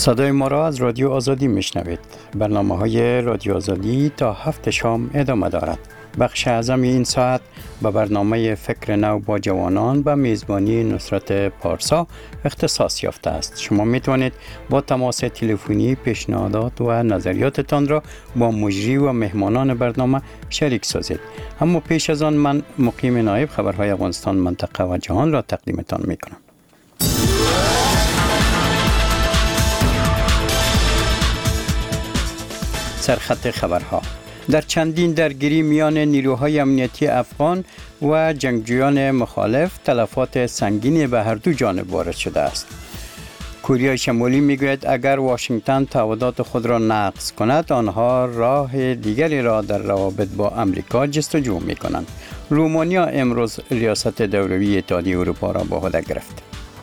صدای ما را از رادیو آزادی میشنوید. برنامه‌های رادیو آزادی تا 7 شام ادامه دارد. بخش اعظم این ساعت به برنامه فکر نو با جوانان به میزبانی نصرت پارسا اختصاص یافته است. شما میتوانید با تماس تلفنی پیشنهادات و نظریاتتان را با مجری و مهمانان برنامه شریک سازید. اما پیش از آن من مقیم نایب خبرهای افغانستان منطقه و جهان را تقدیمتان میکنم. سرخط خبرها: در چندین درگیری میان نیروهای امنیتی افغان و جنگجویان مخالف تلفات سنگینی به هر دو جانب وارد شده است. کره شمالی میگوید اگر واشنگتن تعهدات خود را نقض کند آنها راه دیگری را در روابط با امریکا جستجو میکنند. رومانیا امروز ریاست دوروی اتحادیه اروپا را به عهده گرفت.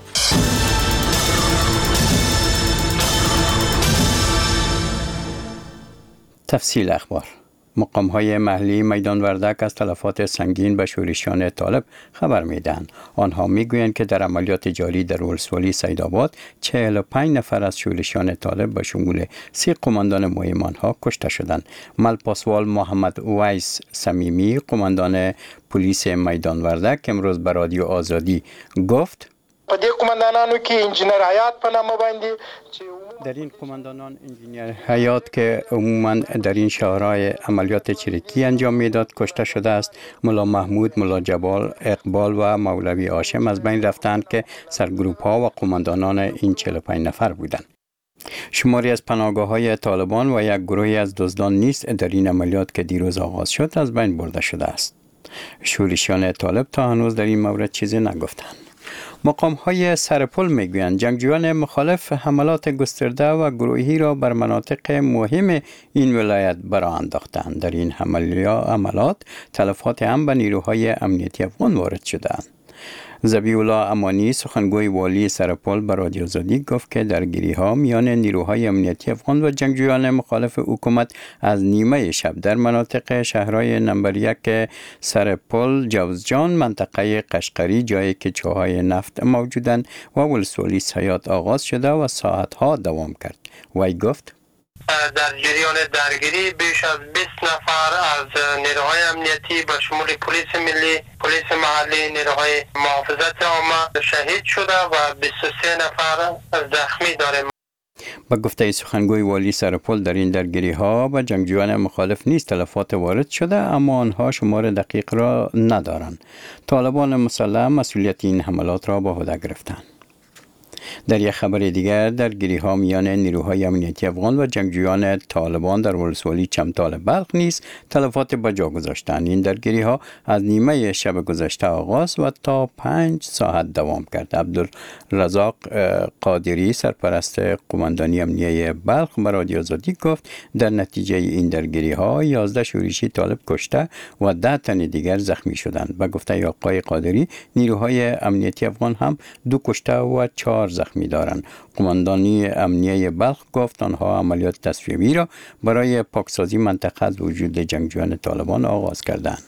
تفصیل اخبار: مقام‌های محلی میدان وردک از تلفات سنگین به شورشیان طالب خبر می‌دهند. آنها می‌گویند که در عملیات جاری در ولسوالی سیدآباد 45 نفر از شورشیان طالب به شمول 3 قماندان مهم آنها کشته شدند. ملپاسوال محمد اویس صمیمی، قماندان پلیس میدان وردک، امروز به رادیو آزادی گفت پدې قماندانانو کې انجینر حیات په نامه باندې در این قماندانان انجینیر حیات که عموماً در این شهرهای عملیات چریکی انجام میداد کشته شده است. ملا محمود، ملا جبال، اقبال و مولوی هاشم از بین رفتند که سرگروپ ها و قماندانان این 45 نفر بودند. شماری از پناهگاه‌های طالبان و یک گروهی از دزدان نیز در این عملیات که دیروز آغاز شد از بین برده شده است. شورشیان طالب تا هنوز در این مورد چیزی نگفتند. مقام‌های سرپل میگویند جنگجویان مخالف حملات گسترده و گروهی را بر مناطق مهم این ولایت برآ انداختند. در این حملات تلفات هم به نیروهای امنیتی افغان وارد شدند. ذبیح الله امانی، سخنگوی والی سرپل، به رادیو آزادی گفت که درگیری‌ها میان نیروهای امنیتی افغان و جنگجویان مخالف حکومت از نیمه شب در مناطق شهرهای نمبر 1 سرپل، جوزجان، منطقه قشقری، جایی که چاهای نفت موجودند، و ولسوالی سیاد آغاز شده و ساعتها دوام کرد. وی گفت در جریان درگیری بیش از 20 نفر از نیروهای امنیتی به شمول پلیس ملی، پلیس محلی، نیروهای محافظت عامه شهید شده و 23 نفر زخمی داریم. با گفته سخنگوی والی سرپل در این درگیری ها و جنگجویان مخالف نیز تلفات وارد شده، اما آنها شمار دقیق را ندارند. طالبان مسلح مسئولیت این حملات را به عهده گرفتند. در یک خبر دیگر، درگیری ها میان نیروهای امنیتی افغان و جنگجویان طالبان در ولسوالی چمتال بلخ نیز تلفات به جا گذاشتند. این درگیری ها از نیمه شب گذشته آغاز و تا 5 ساعت دوام کرد. عبدالرزاق قادری، سرپرست قماندانی امنیه بلخ، به رادیو آزادی گفت در نتیجه این درگیری ها 11 شورشی طالب کشته و 10 تن دیگر زخمی شدند. به گفته آقای قادری، نیروهای امنیتی افغان هم 2 کشته و 4 زخمی دارند. قماندانی امنیه بلخ گفت آنها عملیات تصفیه‌ای را برای پاکسازی منطقه از وجود جنگجویان طالبان آغاز کردند.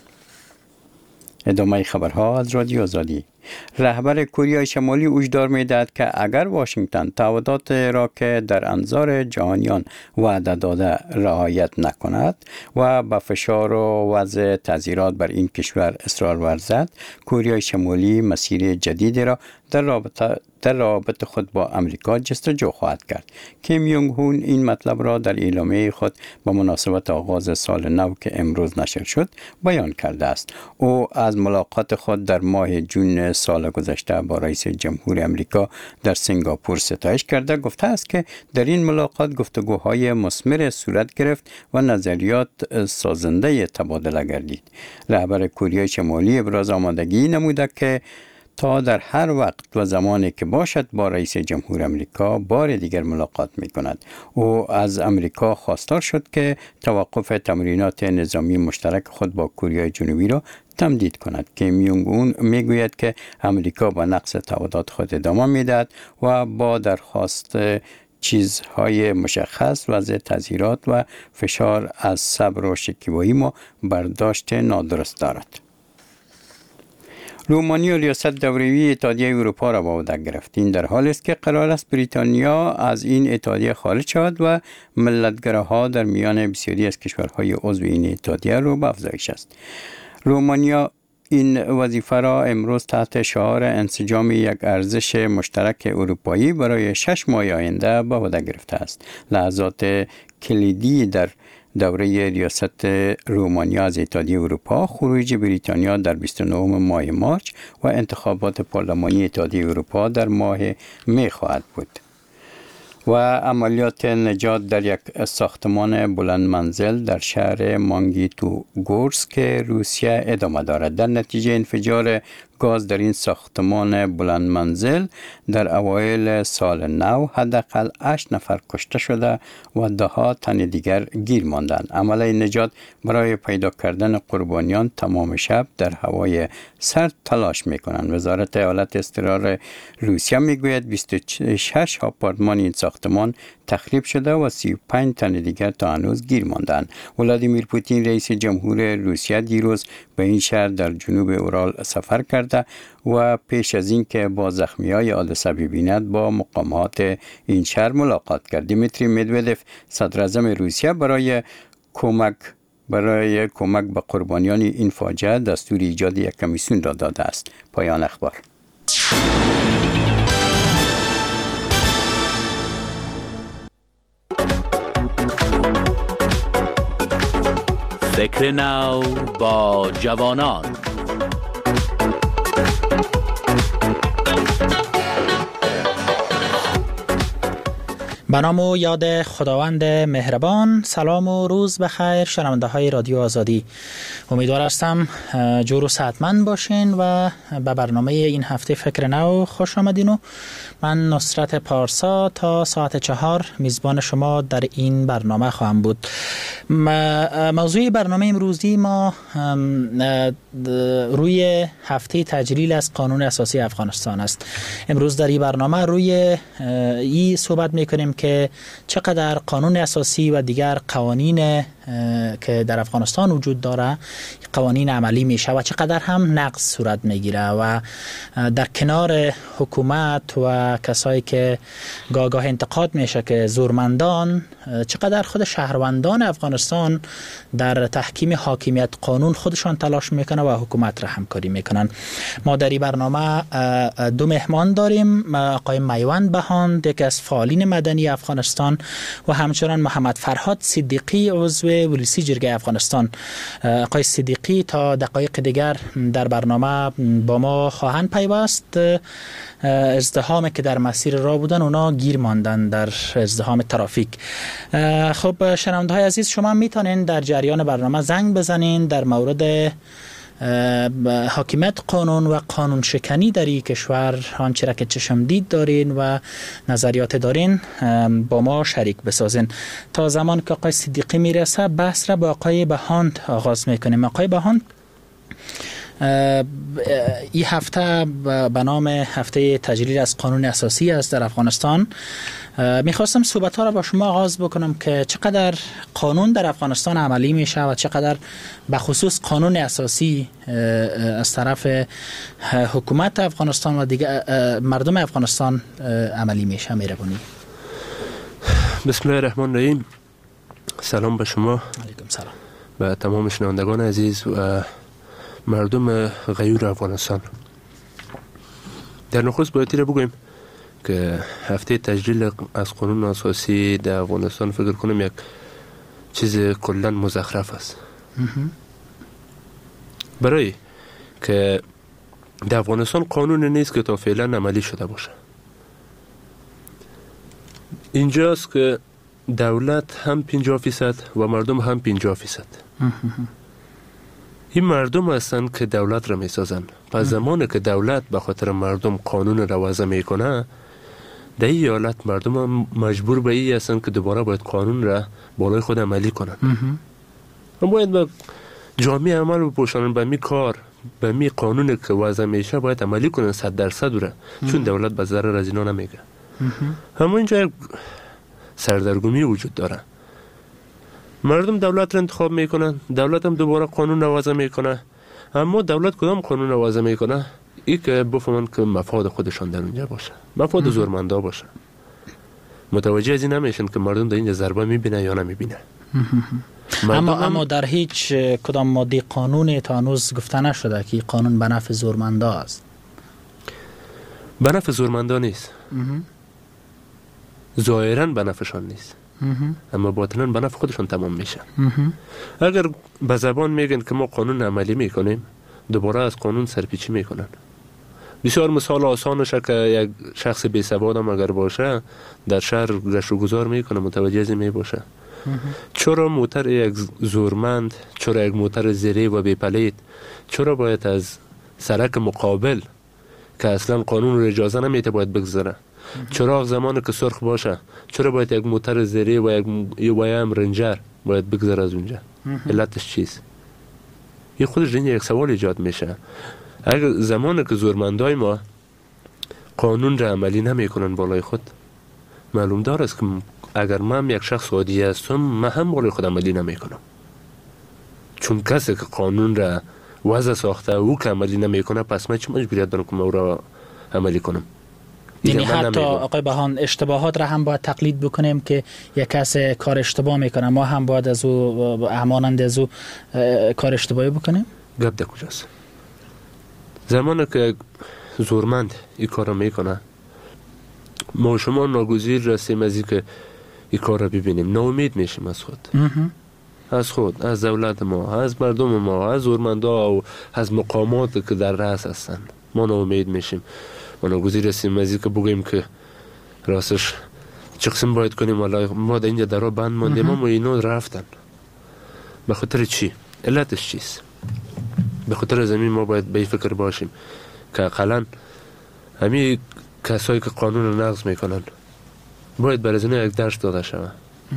ادامه خبرها از رادیو آزادی. رهبر کره شمالی هشدار می‌دهد که اگر واشنگتن تعهدات را که در انظار جهانیان وعده داده رعایت نکند و با فشار و وضع تعزیرات بر این کشور اصرار ورزد، کره شمالی مسیر جدیدی را در رابطه خود با امریکا جستجو خواهد کرد. کیم یونگ هون این مطلب را در اعلامیه خود به مناسبت آغاز سال نو که امروز نشر شد بیان کرده است. او از ملاقات خود در ماه جون سال گذشته با رئیس جمهور امریکا در سنگاپور ستایش کرده گفته است که در این ملاقات گفتگوهای مثمر صورت گرفت و نظریات سازنده تبادله گردید. رهبر کره شمالی ابراز آمادگی نموده که تا در هر وقت و زمانی که باشد با رئیس جمهور امریکا بار دیگر ملاقات می کند. او از امریکا خواستار شد که توقف تمرینات نظامی مشترک خود با کره جنوبی را تمدید کند. کیم یونگ اون می گوید که امریکا با نقض تعهدات خود ادامه می دهد و با درخواست چیزهای مشخص وضع تضییعات و فشار از صبر و شکیبایی ما برداشت نادرست دارد. رومانیا ریاست دوره‌ای اتحادیه اروپا را به عهده گرفت. این در حالی است که قرار است بریتانیا از این اتحادیه خارج شود و ملت‌گراها در میان بسیاری از کشورهای عضو این اتحادیه رو به افزایش است. رومانیا این وظیفه را امروز تحت شعار انسجام یک ارزش مشترک اروپایی برای 6 ماه آینده به عهده گرفته است. لحظات کلیدی در دوره ریاست رومانیا از اتحادیه اروپا، خروج بریتانیا در 29 ماه مارچ و انتخابات پارلمانی اتحادیه اروپا در ماه می خواهد بود. و عملیات نجات در یک ساختمان بلند منزل در شهر مانگیتوگورسک روسیه ادامه دارد. در نتیجه انفجار گاز در این ساختمان بلند منزل در اوایل سال نو حداقل 8 نفر کشته شده و 10 تن دیگر گیر ماندند. عمل نجات برای پیدا کردن قربانیان تمام شب در هوای سرد تلاش می‌کنند. وزارت حالت اضطرار روسیه میگوید 26 آپارتمان این ساختمان تخریب شده و 35 تن دیگر تا هنوز گیر ماندند. ولادیمیر پوتین رئیس جمهور روسیه دیروز به این شهر در جنوب اورال سفر کرده و پیش از این که با زخمی‌های حادثه ببیند با مقامات این شهر ملاقات کرد. دیمیتری مدودف صدر اعظم روسیه برای کمک به قربانیان این فاجعه دستور ایجاد یک کمیسیون را داده است. پایان اخبار. فکر نو با جوانان. به نام و یاد خداوند مهربان. سلام و روز بخیر شنونده های رادیو آزادی. امیدوار هستم جور و صحتمند باشین و به برنامه این هفته فکر نو خوش آمدین. و من نصرت پارسا تا ساعت 4 میزبان شما در این برنامه خواهم بود. موضوع برنامه امروزی ما روی هفته تجلیل از قانون اساسی افغانستان است. امروز در این برنامه روی این صحبت میکنیم که چقدر قانون اساسی و دیگر قوانین که در افغانستان وجود داره قوانین عملی میشه و چقدر هم نقض صورت میگیره و در کنار حکومت و کسایی که گاه انتقاد میشه که زورمندان، چقدر خود شهروندان افغانستان در تحکیم حاکمیت قانون خودشان تلاش میکنه و حکومت را همکاری میکنن. ما در این برنامه 2 مهمان داریم، آقای میوند بهاند یکی از فعالین مدنی افغانستان و همچنان محمد فرهاد صدیقی عضو ولسی جرگه افغانستان. آقای صدیقی تا دقایق دیگر در برنامه با ما خواهند پیوست. ازدحامی که در مسیر راه بودن اونا گیر ماندن در ازدحام ترافیک. خب شنونده های عزیز، شما میتونین در جریان برنامه زنگ بزنین در مورد حاکمیت قانون و قانون شکنی در این کشور، آنچه را که چشم دید دارین و نظریات دارین با ما شریک بسازین. تا زمان که آقای صدیقی میرسه بحث را با آقای بهاند آغاز میکنیم. آقای بهاند، این هفته به نام هفته تجلیل از قانون اساسی است در افغانستان. میخواستم صحبت ها را با شما آغاز بکنم که چقدر قانون در افغانستان عملی میشه و چقدر به خصوص قانون اساسی از طرف حکومت افغانستان و دیگر مردم افغانستان عملی میشه. مهربانی. بسم الله الرحمن الرحیم. سلام به شما. علیکم سلام. به تمام شنوندگان عزیز و مردم غیور افغانستان. در نخست باید را بگویم که هفته تجلیل از قانون اساسی در افغانستان فکر کنم یک چیز کلا مزخرف است. برای که در افغانستان قانون نیست که تا فعلا عملی شده باشه. اینجاست که دولت هم 50% و مردم هم 50%. این مردم هستن که دولت را میسازن. پس زمانی که دولت به خاطر مردم قانون را وضع میکنه، در این حالت مردم هم مجبور به این هستن که دوباره باید قانون را بالای خود عملی کنن. هم باید به جامعه عمل بپوشانن به می کار، به می قانون که وضع میشه باید عملی کنن 100% را، چون دولت به ضرر از اینا نمیگه. همونجا سردرگمی وجود داره. مردم دولت را انتخاب میکنن، دولت هم دوباره قانون را وضع میکنه. اما دولت کدام قانون را وضع میکنه؟ ای که بفهمن که مفاد خودشان در اونجا باشه، مفاد زورمندا باشه. متوجه از این نمیشن که مردم در اینجا ضربه میبینه یا نمیبینه. اما در هیچ کدام ماده قانون تا هنوز گفته نشده که قانون به نفع زورمندا است. به نفع زورمندا نیست، ظاهراً به نفعشان نیست، اما باطناً به نفع خودشان تمام میشه. اگر به زبان میگن که ما قانون عملی میکنیم، دوباره از قانون سرپیچی میکنن. بسیار مثال آسانشه که یک شخص بی سواد هم اگر باشه در شهر گشت و گذار میکنه، متوجه از این میباشه. چرا موتر یک زورمند، چرا یک موتر زیری و بی پلید، چرا باید از سرک مقابل که اصلا قانون رو اجازه نمیده باید بگذره؟ چرا زمانی که سرخ باشه چرا باید یک موتر زیری و یک رنجر باید بگذره از اونجا؟ علتش چیست؟ این خودش یک سوال ایجاد میشه. اگر زمانی که زورمندای ما قانون را عملی نمیکنن بالای خود، معلوم دار است که اگر من یک شخص عادی هستم، من هم بالای خود عملی نمیکنم. چون کسی که قانون را وضع ساخته او که عملی نمیکنه، پس من چه مجبوریت دارم که من او را عملی کنم؟ یعنی حتی آقای بهان اشتباهات را هم باید تقلید بکنیم که یک کس کار اشتباه میکنه، ما هم باید از او همانند از او کار اشتباهی بکنیم؟ گپ در کجاست؟ زمانی که زورمند این کار را میکنه، ما شما ناگزیر رسیم از این که این کار را ببینیم، ناامید میشیم از خود، از دولت ما، از مردم ما، از زورمندا و از مقامات که در رأس هستن. ما ناامید میشیم، ما ناگزیر رسیم از این که بگیم که راستش چه قسم باید کنیم، والا ما در اینجا درا بند ماندیم، اما اینا رفتن. به خاطر چی؟ علتش چیست؟ به خاطر زمین ما باید به فکر باشیم که اقلا همین کسایی که قانون رو نقض میکنن باید برای از یک درس داده شود.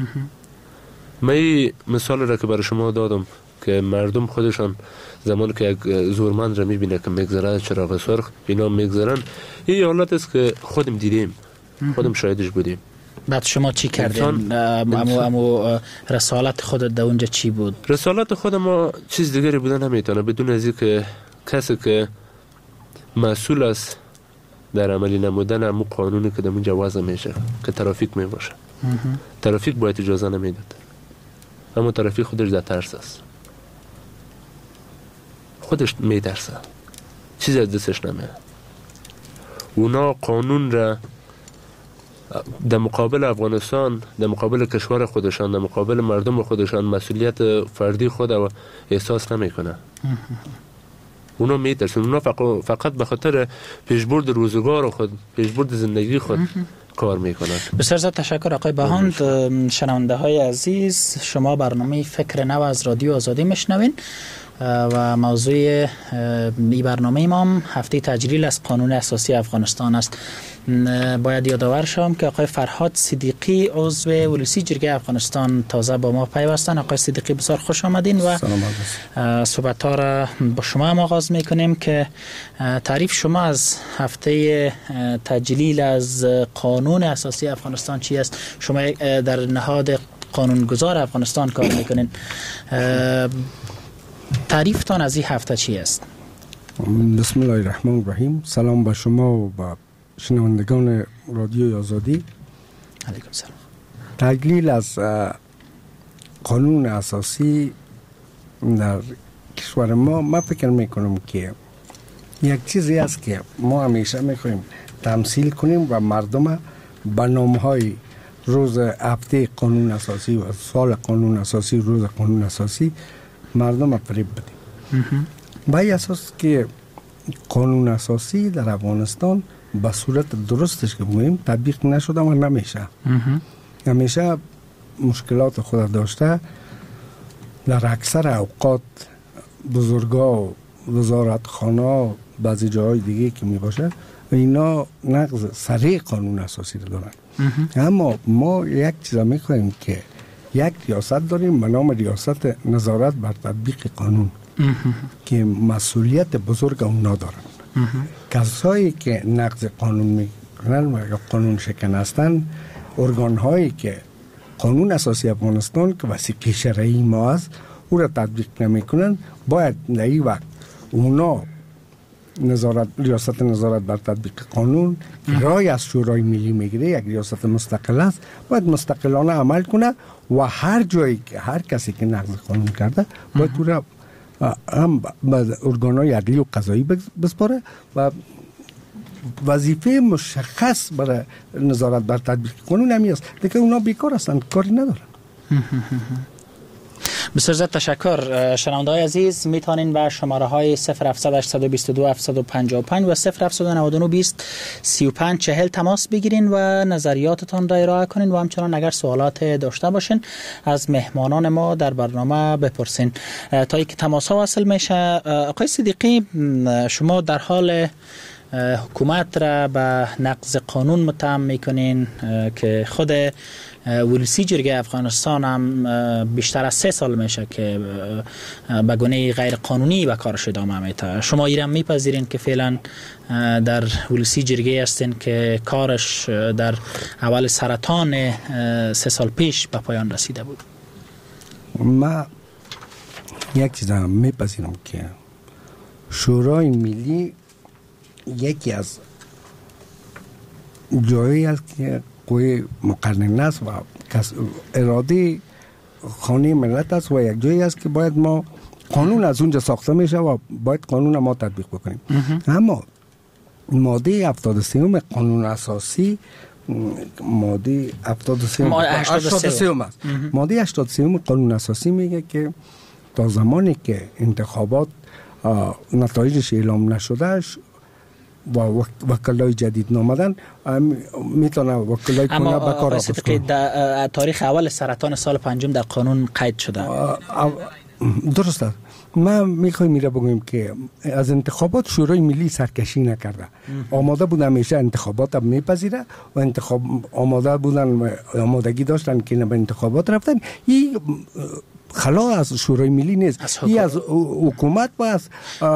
من این مثال را که برای شما دادم که مردم خودشان زمان که یک زورمند را میبینه که میگذره از چراغ سرخ، اینا میگذرن، این حالت است که خودم دیدیم، خودم شاهدش بودیم. بعد شما چی کردین؟ امو رسالت خودت در اونجا چی بود؟ رسالت خود ما چیز دیگری بوده نمیتونه بدون از که کسی که مسئول است در عملی نمودن امو قانونی که در اونجا وضع میشه که ترافیک میباشه. ترافیک باید اجازه نمیداد، اما ترافیک خودش در ترس است، خودش میترسه، چیزی از دستش نمیاد. اونا قانون را در مقابل افغانستان، در مقابل کشور خودشان، در مقابل مردم خودشان مسئولیت فردی خود و احساس نمیکنه. اونا میترسن، اونا فقط به خاطر پیشبرد روزگار خود، پیشبرد زندگی خود کار میکنن. بسیار زیاد تشکر آقای بهاند. شنونده های عزیز، شما برنامه فکر نو از رادیو آزادی میشنوین و موضوع این برنامه ما هم هفته تجلیل از قانون اساسی افغانستان است. باید یادآور شوم که آقای فرهاد صدیقی عضو ولسی جرگه افغانستان تازه با ما پیوستن. آقای صدیقی بسیار خوش آمدین و صحبت ها را با شما هم آغاز میکنیم که تعریف شما از هفته تجلیل از قانون اساسی افغانستان چی است؟ شما در نهاد قانونگذار افغانستان کار میکنین، تعریفتان از این هفته چی است؟ بسم الله الرحمن الرحیم. سلام به شما و به شنوندگان رادیوی آزادی. علیکم سلام. تجلیل از قانون اساسی در کشور ما، من فکر میکنم که یک چیزی است که ما همیشه میخوایم تمثیل کنیم و مردم به نامهای روز هفته قانون اساسی و سال قانون اساسی، روز قانون اساسی مردم فریب بدیم. با این اساس که قانون اساسی در افغانستان به صورت درستش که بگوییم تطبیق نشده و نمیشه. همیشه مشکلات خود داشته. در اکثر اوقات بزرگا و وزارتخانه و بعضی جاهای دیگه که می باشه اینا نقض سریع قانون اساسی رو دارن. اما ما یک چیز میخوایم که یک ریاست داریم به نام ریاست نظارت بر تطبیق قانون که مسئولیت بزرگ اونا دارن. کسایی که نقض قانون میکنن و یا قانون شکن هستن، ارگان هایی که قانون اساسی افغانستان که وثیقه شرعی ما است او را تطبیق نمیکنن، باید در این وقت اونا ریاست نظارت بر تطبیق قانون رای از شورای ملی میگیره، یک ریاست مستقل است، باید مستقلانه عمل کنه و هر جایی که هر کسی که نقض قانون کرده باید او را هم به ارگان‌های عدلی و قضایی بسپاره و وظیفه مشخص برای نظارت بر تطبیق قانون همی است. دیگه اونا بیکار هستند، کاری ندارن. بسیار زیاد تشکر. شنونده‌های عزیز میتونین به شماره های 0700 822 755 و 0799 20 35 40 تماس بگیرین و نظریاتتان را ارائه کنین و همچنان اگر سوالات داشته باشین از مهمانان ما در برنامه بپرسین. تا اینکه تماس ها وصل میشه، آقای صدیقی شما در حال حکومت را به نقض قانون متهم میکنین که خود ولسی جرگه افغانستان هم بیشتر از 3 سال میشه که به گونه غیر قانونی به کارش ادامه میده. شما ایران میپذیرین که فعلا در ولسی جرگه هستین که کارش در اول سرطان 3 سال پیش به پایان رسیده بود؟ ما یک چیز هم میپذیرم که شورای ملی یکی از جایی است که قوی مقننه است و اراده خانه ملت است و یک جایی است که باید ما قانون از اونجا ساخته میشه و باید قانون ما تطبیق بکنیم. اما ماده 73 قانون اساسی ماده 83 است. ماده 83 قانون اساسی میگه که تا زمانی که انتخابات نتایجش اعلام نشده و وکلای جدید نامدن میتونه وکلای کنه به کار اما تاریخ اول سرطان سال 5 در قانون قید شده. درست است. ما میخوایم میره بگویم که از انتخابات شورای ملی سرکشی نکرده. آماده بودن همیشه انتخابات هم میپذیره و انتخاب آماده بودن و آمادگی داشتن که به انتخابات رفتن. این خلا از شورای ملی نیست، این از حکومت و از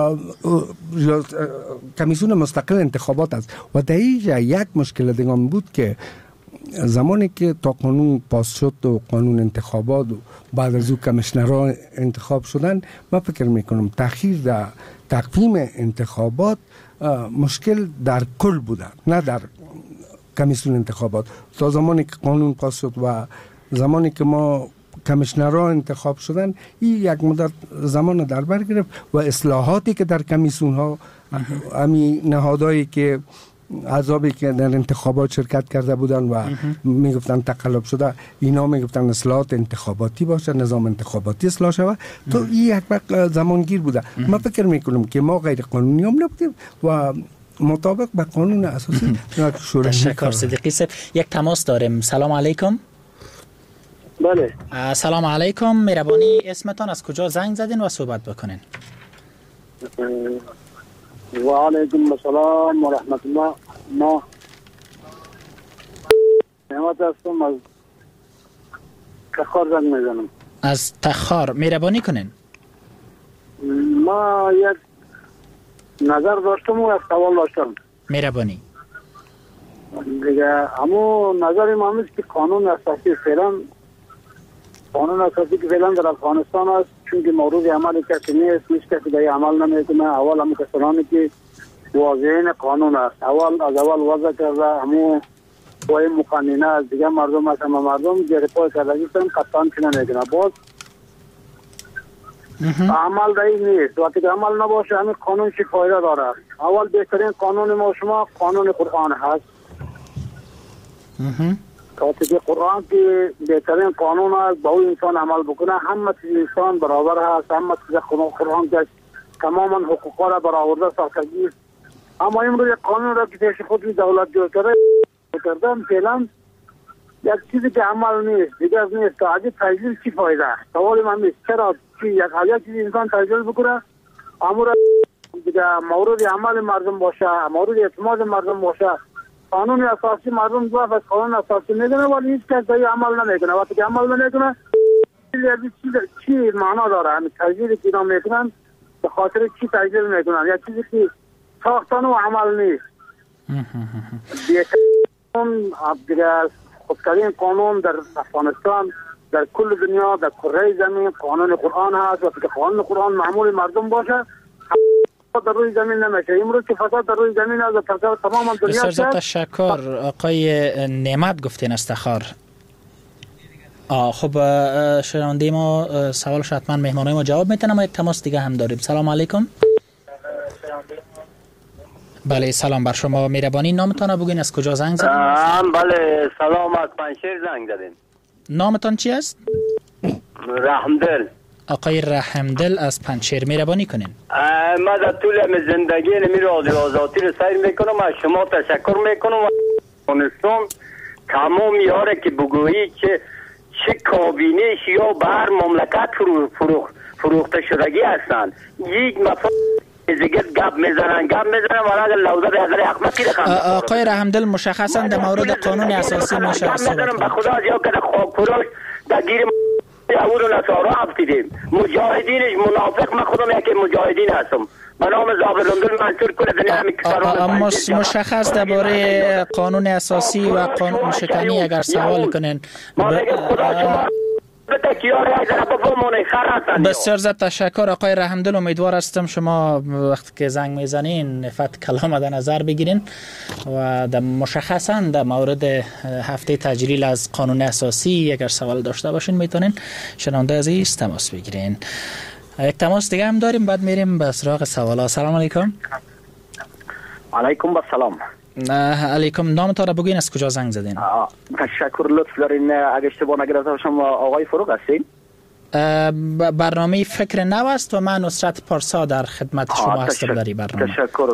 کمیسیون مستقل انتخابات است. و در اینجا یک مشکل دیگه بود که زمانی که تا قانون پاس شد و قانون انتخابات و بعد از او کمیشنرها انتخاب شدن، من فکر میکنم تأخیر در تقویم انتخابات مشکل در کل بوده، نه در کمیسیون انتخابات. تا زمانی که قانون پاس شد و زمانی که ما کمیشنرها انتخاب شدن، این یک مدت زمان در بر گرفت و اصلاحاتی که در کمیسیون ها همین نهادهایی که احزابی که در انتخابات شرکت کرده بودن و میگفتن تقلب شده، اینا میگفتن اصلاحات انتخاباتی باشه، نظام انتخاباتی اصلاح شود، تو این یک وقت زمانگیر بوده. من فکر میکنم که ما غیر قانونی هم نبودیم و مطابق به قانون اساسی تشکر صدیقی صاحب. یک تماس داریم. سلام علیکم. بله. سلام علیکم، مهربانی اسمتان، از کجا زنگ زدین و صحبت بکنین؟ و علیکم السلام و رحمت الله. ما نعمت هستم، از تخار زنگ میزنم. از تخار، مهربانی کنین. ما یک نظر داشتم و یک سوال داشتم. مهربانی. دیگه همون نظر ما هست که قانون اساسی فعلا که فعلا در افغانستان است، چون که مورد عمل کسی نیست، هیچ کسی دیگه عمل نمیکنه. اول همون کسانی که واضحین قانون است از اول وضع کرده، همون قوی مقننه از دیگه مردم است، همه مردم گرپای کردگی کنن قطعا که نمیکنه. باز عمل دیگه نیست. وقتی که عمل نباشه همین قانون چی فایده داره؟ اول بهترین قانون ما شما قانون قرآن هست. وقتی که قرآن که بهترین قانون است، با اون انسان عمل بکنه، همه چیز انسان برابر هست، همه چیز قرآن که تماما حقوقا را برآورده ساختگی. اما امروز قانون را که پیش خود دولت جور کردن فعلا یک چیزی که عمل نیست، دیگر نیست. تا اگه تجلیل چی فایده؟ سوال من نیست چرا یک چیز انسان تجلیل بکنه، امور دیگه مورد عمل مردم باشه، مورد اعتماد مردم باشه. قانون اساسی مردم ضعف از قانون اساسی میدونه ولی هیچ کس دیگه عمل نمیکنه. وقتی که عمل نمیکنه چی معنا داره؟ همین تجلیلی که اینا میکنن به خاطر چی تجلیل میکنن؟ یک چیزی که ساختن و عمل نیست. دیگه خودکارین قانون در افغانستان، در کل دنیا، در کره زمین قانون قرآن هست. وقتی که قانون قرآن معمول مردم باشه در روی زمین نمیشه. امروز که فساد در روی زمین از فساد تمام دنیا بسیار تشکر. آقای نعمت گفتین استخار. خب شنونده ما سوالش حتما مهمانای ما جواب میتونم. ما یک تماس دیگه هم داریم. سلام علیکم. بله سلام بر شما. مهربانی نامتان بگین، از کجا زنگ زدین؟ بله سلام، از پنجشیر زنگ زدیم. نامتان چی است؟ رحمدل. آقای رحمدل از پنجشیر، مهربانی کنین. ما در طول زندگی نمی رادیو آزادی رو سیر میکنم، از شما تشکر میکنم و افغانستان تمام یاره که بگویی که چه کابینش یا بر مملکت فروخته شدگی هستند. یک مفهوم دیگه گپ میزنن ولی اگر لوزه به حضر احمقی رقم. آقای رحمدل مشخصا در مورد قانون اساسی میشه صحبت به خدا از یا که خاک فروش در گیر یهود و نصارا افتیدیم. مجاهدینش منافق، من خودم یکی مجاهدین هستم. به نام زابرندل منصور کنه مشخص درباره قانون اساسی و قانون شکنی اگر سوال کنین. بسیار زیاد تشکر آقای رحمدل. امیدوار هستم شما وقتی که زنگ میزنین نفت کلام در نظر بگیرین و مشخصا در مورد هفته تجلیل از قانون اساسی اگر سوال داشته باشین میتونین شنونده عزیز تماس بگیرین. یک تماس دیگه هم داریم، بعد میریم به سراغ سوالا. سلام علیکم. علیکم السلام. علیکم. نامتان را بگوین، از کجا زنگ زدین؟ تشکر. لطف دارین. اگه اشتباه نگرفته باشم آقای فروغ هستین؟ برنامه فکر نو است و من نصرت پارسا در خدمت شما هستم در این برنامه. تشکر.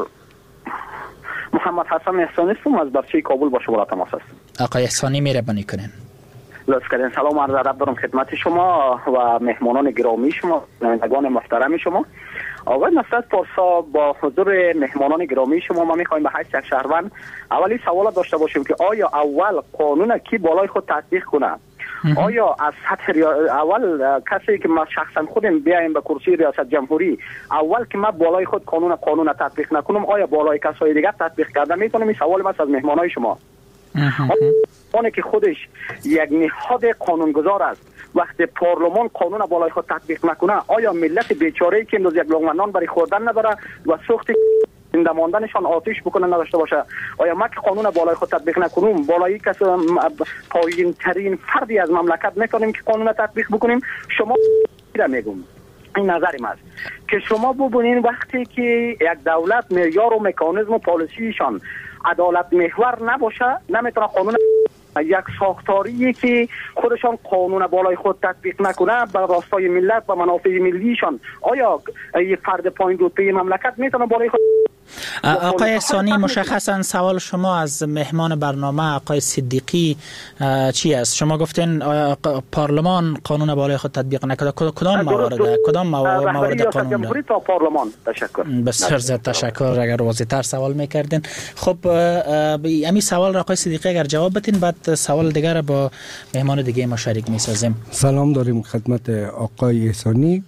محمد حسن احسانی هستم، از برچه کابل با شما تماس هستم. آقای احسانی مهربانی کنین. لطف کردین. سلام عرض ادب دارم خدمت شما و مهمانان گرامی شما، نمایندگان محترم شما. آقای نصرت پارسا، با حضور مهمانان گرامی شما ما می‌خوایم به حیث یک شهروند اولی سوال داشته باشیم که آیا اول قانون کی بالای خود تطبیق کنه؟ آیا از سطح اول کسی که ما شخصا خودم بیایم به کرسی ریاست جمهوری اول که ما بالای خود قانون تطبیق نکنم آیا بالای کسای دیگر تطبیق کرده میتونم؟ این سوال من از مهمانای شما. اونی که خودش یک نهاد قانونگذار است وقتی پارلمان قانون بالای خود تطبیق نکنه آیا ملت بیچاره‌ای که امروز یک لقمه نان برای خوردن نداره و سوخت زنده ماندنشان آتش بکنه نداشته باشه، آیا ما که قانون بالای خود تطبیق نکنیم بالای کس پایین ترین فردی از مملکت میتونیم که قانون تطبیق بکنیم؟ شما میگم این نظر من است که شما ببینید وقتی که یک دولت معیار و مکانیزم و پالیسیشان عدالت محور نباشه نمیتونه قانون یک ساختاریه که خودشان قانون بالای خود تطبیق نکنه به راستای ملت و منافع ملیشان آیا یک فرد پایین رتبه مملکت میتونه بالای خود؟ آقای احسانی مشخصا سوال شما از مهمان برنامه آقای صدیقی چی است؟ شما گفتین پارلمان قانون بالای خود تطبیق نکرده. کدام موارد قانون جمهوری تا پارلمان؟ تشکر. بسیار زیاد تشکر. اگر واضح‌تر سوال میکردین. خب همین سوال را آقای صدیقی اگر جواب بدین بعد سوال دیگر با مهمان دیگه ما شریک میسازیم. سلام داریم خدمت آقای احسانی.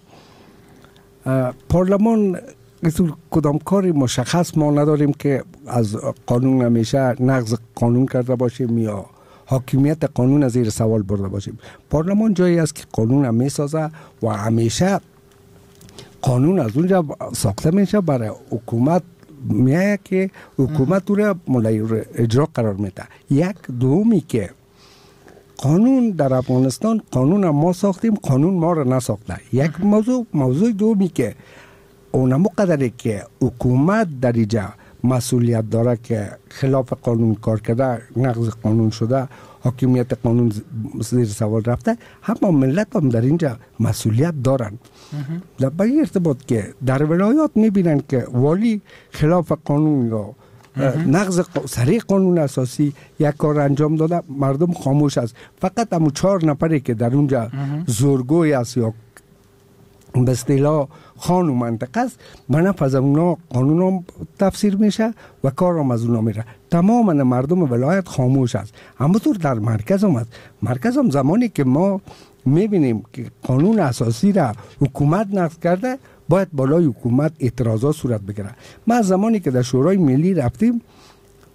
پارلمان کدام کاری مشخص ما نداریم که از قانون همیشه نقض قانون کرده باشیم یا حاکمیت قانون از زیر سوال برده باشیم. پارلمان جایی است که قانون هم میسازه و همیشه قانون از اونجا ساخته میشه برای حکومت میایه که حکومت رو اجرا قرار میده. یک دومی که قانون در افغانستان قانون ما ساختیم قانون ما رو نساخته. یک موضوع دومی که اونمو قدری که حکومت در اینجا مسئولیت داره که خلاف قانون کار کرده نقض قانون شده حاکمیت قانون زیر سوال رفته همه ملت هم در اینجا مسئولیت دارن. در این ارتباط که در ولایات میبینن که والی خلاف قانون یا نقض صریح قانون اساسی یک کار انجام داده مردم خاموش است. فقط همون 4 نفری که در اونجا زورگوی است یا به اصطلاح خان و منطقه است منف از اونا قانون تفسیر میشه و کار هم از اونا میره. تماما مردم ولایت خاموش است. همونطور در مرکز هم است. مرکز هم زمانی که ما میبینیم که قانون اساسی را حکومت نقض کرده باید بالای حکومت اعتراضات صورت بگیره. ما زمانی که در شورای ملی رفتیم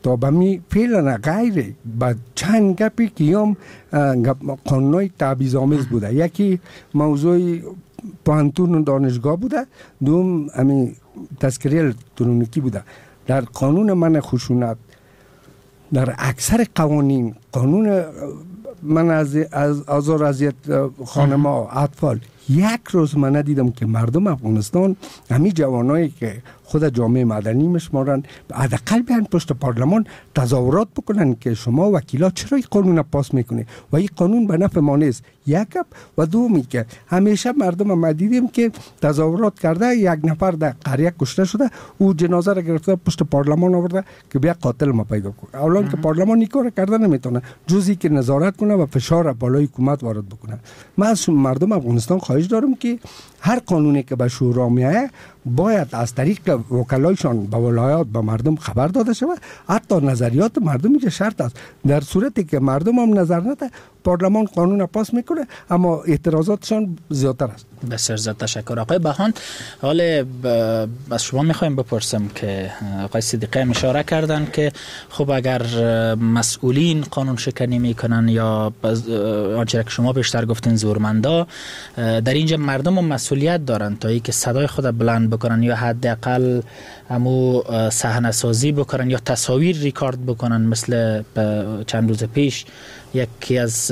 تا به می فعلا غیر با چند گپی که هم قانونای تبعیض‌آمیز بوده. یکی موضوع پانتون دانشگاه بوده، دوم همین تذکره الکترونیکی بوده. در قانون منع خشونت، در اکثر قوانین، قانون من از آزار اذیت خانم‌ها اطفال، یک روز من ندیدم که مردم افغانستان همین جوانایی که خود جامعه مدنی میشمارن حداقل بیان پشت پارلمان تظاهرات بکنن که شما وکیلا چرا این قانون پاس میکنه و این قانون به نفع ما نیست. یک و دومی که همیشه مردم ما دیدیم که تظاهرات کرده، یک نفر در قریه کشته شده، او جنازه را گرفته پشت پارلمان آورده که بیا قاتل ما پیدا کنه. اولا که پارلمان این کار کرده نمیتونه جزی که نظارت کنه و فشار بالای حکومت وارد بکنه. من از مردم افغانستان خواهش دارم که هر قانونی که به شورا میایه باید از طریق وکلایشان به ولایات به مردم خبر داده شود. حتی نظریات مردم اینجا شرط است. در صورتی که مردم هم نظر نده پارلمان قانون پاس میکنه، اما اعتراضاتشان زیادتر است. بسیار زیاد تشکر آقای بهان. حالا از شما میخوایم بپرسم که آقای صدیقی هم اشاره کردن که خب اگر مسئولین قانون شکنی میکنن یا آنچه که شما بیشتر گفتین زورمندا، در اینجا مردم هم مسئولیت دارن تا اینکه صدای خود بلند بکنن یا حداقل همو صحنه سازی بکنن یا تصاویر ریکارد بکنن. مثل چند روز پیش یکی از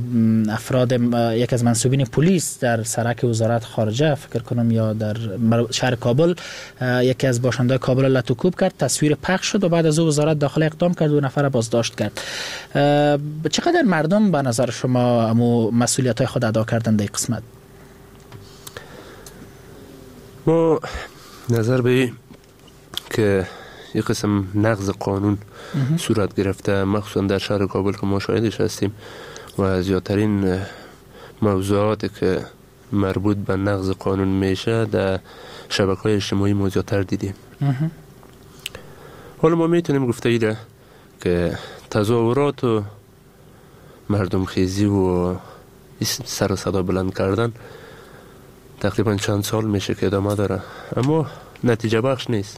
منصوبین پلیس در سرک وزارت خارجه فکر کنم یا در شهر کابل، یکی از باشنده‌های کابل لطوکوب کرد، تصویر پخش شد و بعد از او وزارت داخله اقدام کرد و 2 نفر بازداشت کرد. چقدر مردم به نظر شما همو مسئولیت‌های خود ادا کردن در این قسمت؟ ما نظر به که یک قسم نقض قانون صورت گرفته، مخصوصا در شهر کابل که ما شاهدش هستیم و زیادترین موضوعاتی که مربوط به نقض قانون میشه در شبکه‌های اجتماعی ما زیادتر دیدیم. حالا ما میتونیم گفته ایره که تظاهرات و مردم خیزی و سر و صدا بلند کردن تقریبا چند سال میشه که ادامه داره، اما نتیجه بخش نیست.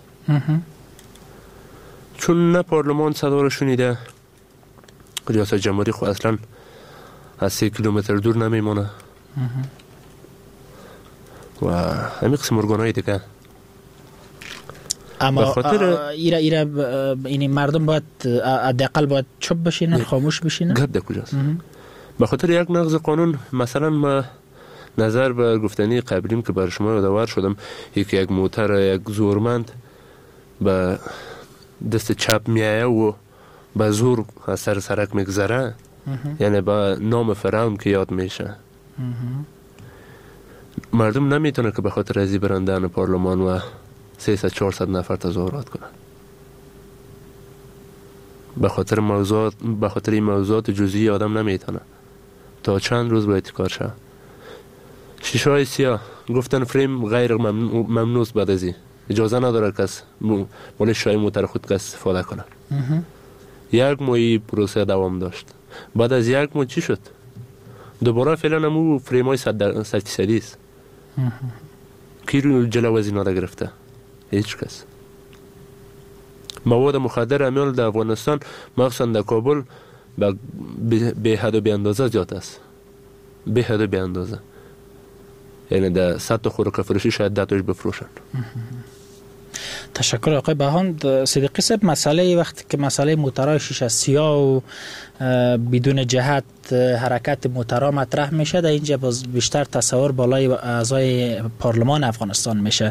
چون نه پارلمان صدا رو شنیده، ریاست جمهوری خود اصلا از 3 کیلومتر دور نمیمونه و همین قسم ارگانهای دیگه. اما این مردم باید حداقل باید چوب بشینن، خاموش بشینن. گپ در کجاست؟ به خاطر یک نقض قانون مثلا ما نظر به گفتنی قبلیم که بر شما یادآور شدم، یک موتر یک زورمند به دست چپ میایه و به زور از سر سرک میگذره، یعنی با نام فرعون که یاد میشه. مردم نمیتونه که به خاطر ازی برندن پارلمان و 300-400 نفر تظاهرات کنن. به خاطر این موضوعات جزئی آدم نمیتونه تا چند روز باید کار شه. شیشه های سیاه گفتن فریم غیر ممنوع بعد ازی اجازه نداره کس مال شای موتر خود کس استفاده کنه. یک ماهی پروسه دوام داشت. بعد از یک ماه چی شد؟ دوباره فعلا همون فریم های 100% است. کی رو جلو از اینا گرفته؟ هیچ کس. مواد مخدر امیال در افغانستان مخصوصا در کابل به حد و به اندازه زیاد است. به حد و به اندازه. یعنی در 100 تا خوراک فروشی شاید 10 تاش بفروشن. تشکر آقای بهان. صدیقی صاحب، مسئله وقتی که مسئله موترهای شیشه سیاه و بدون جهت حرکت موترها مطرح میشه، در اینجا بیشتر تصور بالای اعضای پارلمان افغانستان میشه.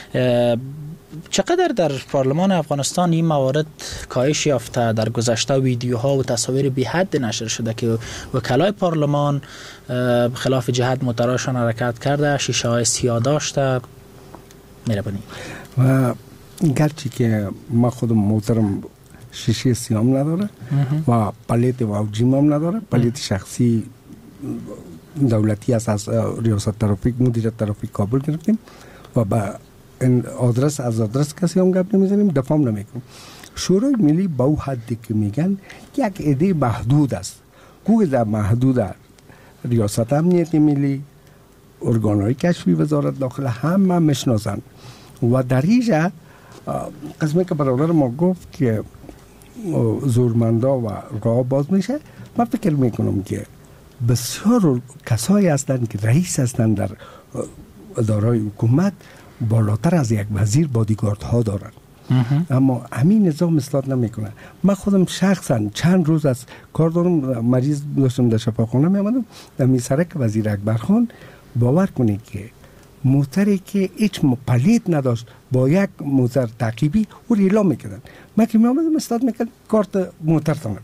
چقدر در پارلمان افغانستان این موارد کاهش یافته؟ در گذشته ویدیوها و تصاویر بی حد نشر شده که وکلای پارلمان خلاف جهت موترهاشون حرکت کرده، شیشه های سیاه داشته. مهربانی. و گرچه که ما خودم موترم شیشه سیاه هم نداره و پلیت واوجیم هم نداره، پلیت شخصی دولتی است، از ریاست ترافیک مدیریت ترافیک کابل گرفتیم و با آدرس از آدرس کسی هم گپ نمیزنیم، دفاع هم نمیکنیم. شورای ملی با او حدی که میگن یک عده محدود است، گوی در محدود ریاست امنیت ملی، ارگانهای کشفی وزارت داخله همه میشناسن و در اینجا قسمی که برادر ما گفت که زورمندا و راه باز میشه. من فکر میکنم که بسیار کسایی هستند که رئیس هستند در اداره حکومت بالاتر از یک وزیر بادیگارد ها دارن، اما همین نظام اصلاح نمیکنه. من خودم شخصا چند روز از کار دارم، مریض داشتم در شفاخانه میامدم، در میسرک وزیر اکبرخان باور کنید که موتری که هیچ پلیت نداشت با یک موتر تعقیبی او اعلام میکردن. من که میامدم اصلاح میکرد کارت موتر تانه.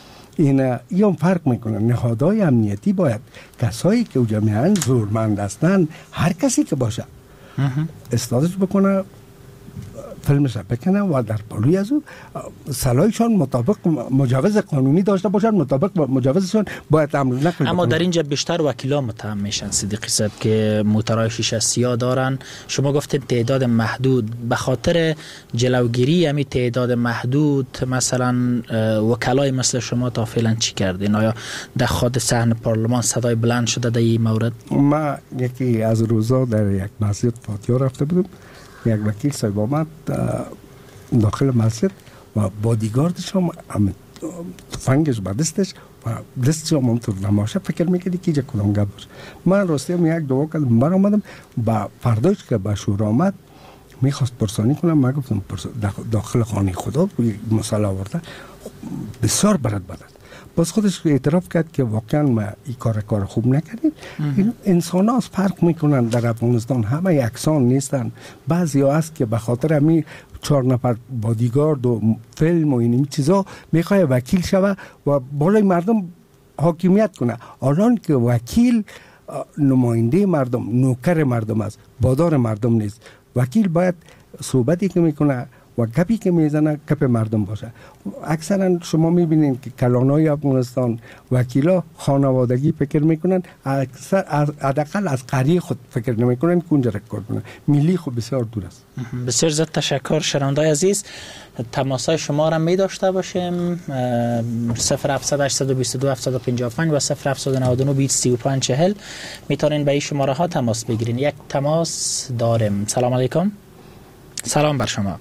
این فرق میکنه. نهادهای امنیتی باید کسایی که جمعاً زورمند هستن، هر کسی که باشه اصلاحش بکنه، فیلمش بکنه و در پلوی از او سلایشان مطابق مجوز قانونی داشته باشن، مطابق مجوزشان باید عمل نکنه. اما در اینجا بیشتر وکیلا متهم میشن صدیقی صاحب که موترهای شیشه سیاه دارن. شما گفتید تعداد محدود، به خاطر جلوگیری همین تعداد محدود مثلا وکلای مثل شما تا فعلا چی کردین؟ آیا در خود صحن پارلمان صدای بلند شده در این مورد؟ ما یکی از روزا در یک مسجد فاتحه رفته بودم، یک وکیل صاحب آمد داخل مسجد و بادیگاردش هم تفنگش با دستش و دستش هم تو نماشه فکر میکردی که اینجا کدام گپ باشه. من راستی هم یک دعا کردم، من آمدم با فرداش که به شور آمد میخواست پرسانی کنم، من گفتم داخل خانه خدا مسئله آورده بسیار برد باز خودش اعتراف کرد که واقعا ما این کار خوب نکردیم. انسان ها فرق میکنن در افغانستان، همه یکسان نیستن. بعضی ها هست که به خاطر همین 4 نفر بادیگارد و فیلم و این چیزا میخواه وکیل شوه و بالای مردم حاکمیت کنه. الان که وکیل نماینده مردم، نوکر مردم است، بادار مردم نیست. وکیل باید صحبتی که میکنه و گپی که میزنه گپ مردم باشه. اکثرا شما میبینید که کلانای افغانستان وکیلا خانوادگی فکر میکنن، حداقل از قریه خود فکر نمیکنن که اونجا کار کنن. ملی خود بسیار دور است. بسیار زیاد تشکر شنوندای عزیز. تماسای شما را می داشته باشیم 0700 822 755 و 0799 2035 40 میتونین به این شماره ها تماس بگیرین. یک تماس داریم. سلام علیکم. سلام بر شما.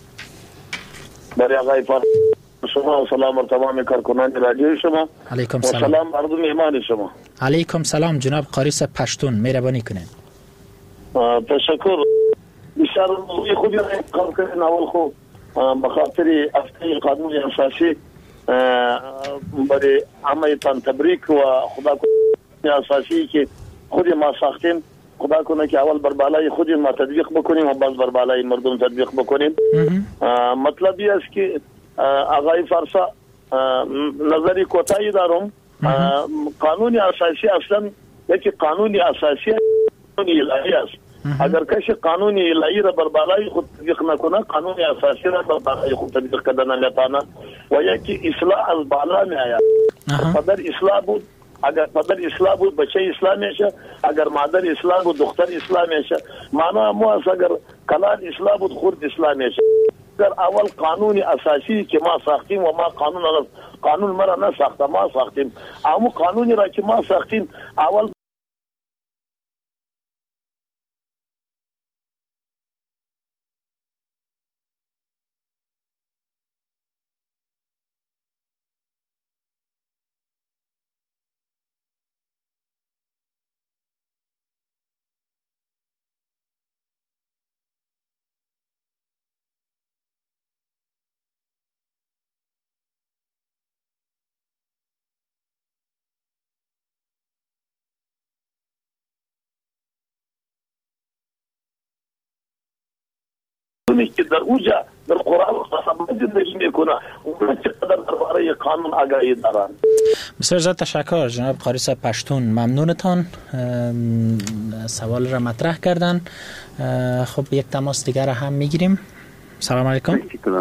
برای آقای شما و سلام بر تمام کارکنان رادیو شما. علیکم سلام. و سلام مردم مهمان شما. علیکم سلام جناب قاری صاحب پشتون، مهربانی کنین. تشکر. بیشتر موضوع خودی را انتخاب کردین. اول خوب به خاطر هفته قانون اساسی برای همه‌تان تبریک و خدا کنه اساسی که خود ما ساختیم، خدا کنه که اول بر بالای خود ما تطبیق بکنیم و بعد بر بالای مردم تطبیق بکنیم. مطلبی است که آقای فارسا نظری کوتاهی دارم. قانون اساسی اصلا یکی قانون اساسی قانون الهی است. اگر کسی قانون الهی را بر بالای خود تطبیق نکنه، قانون اساسی را بر بالای خود تطبیق کردن نمیتونه و یکی اصلاح از بالا می آید. پدر اصلاح بود، اگر پدر اصلاح بود بچه اصلاح میشه، اگر مادر اصلاح بود دختر اصلاح میشه. معنا مو است اگر کلان اصلاح بود خورد اصلاح میشه. در اول قانون اساسی که ما ساختیم و ما قانون مرا نساخته، ما ساختیم. اما قانونی را که ما ساختیم اول که در اوجا در قرآن و زندگی میکنه اون چقدر درباره قانون آگاهی دارن. بسیار زیاد تشکر جناب قاری صاحب پشتون، ممنونتان سوال را مطرح کردن. خب یک تماس دیگر هم میگیریم. سلام علیکم.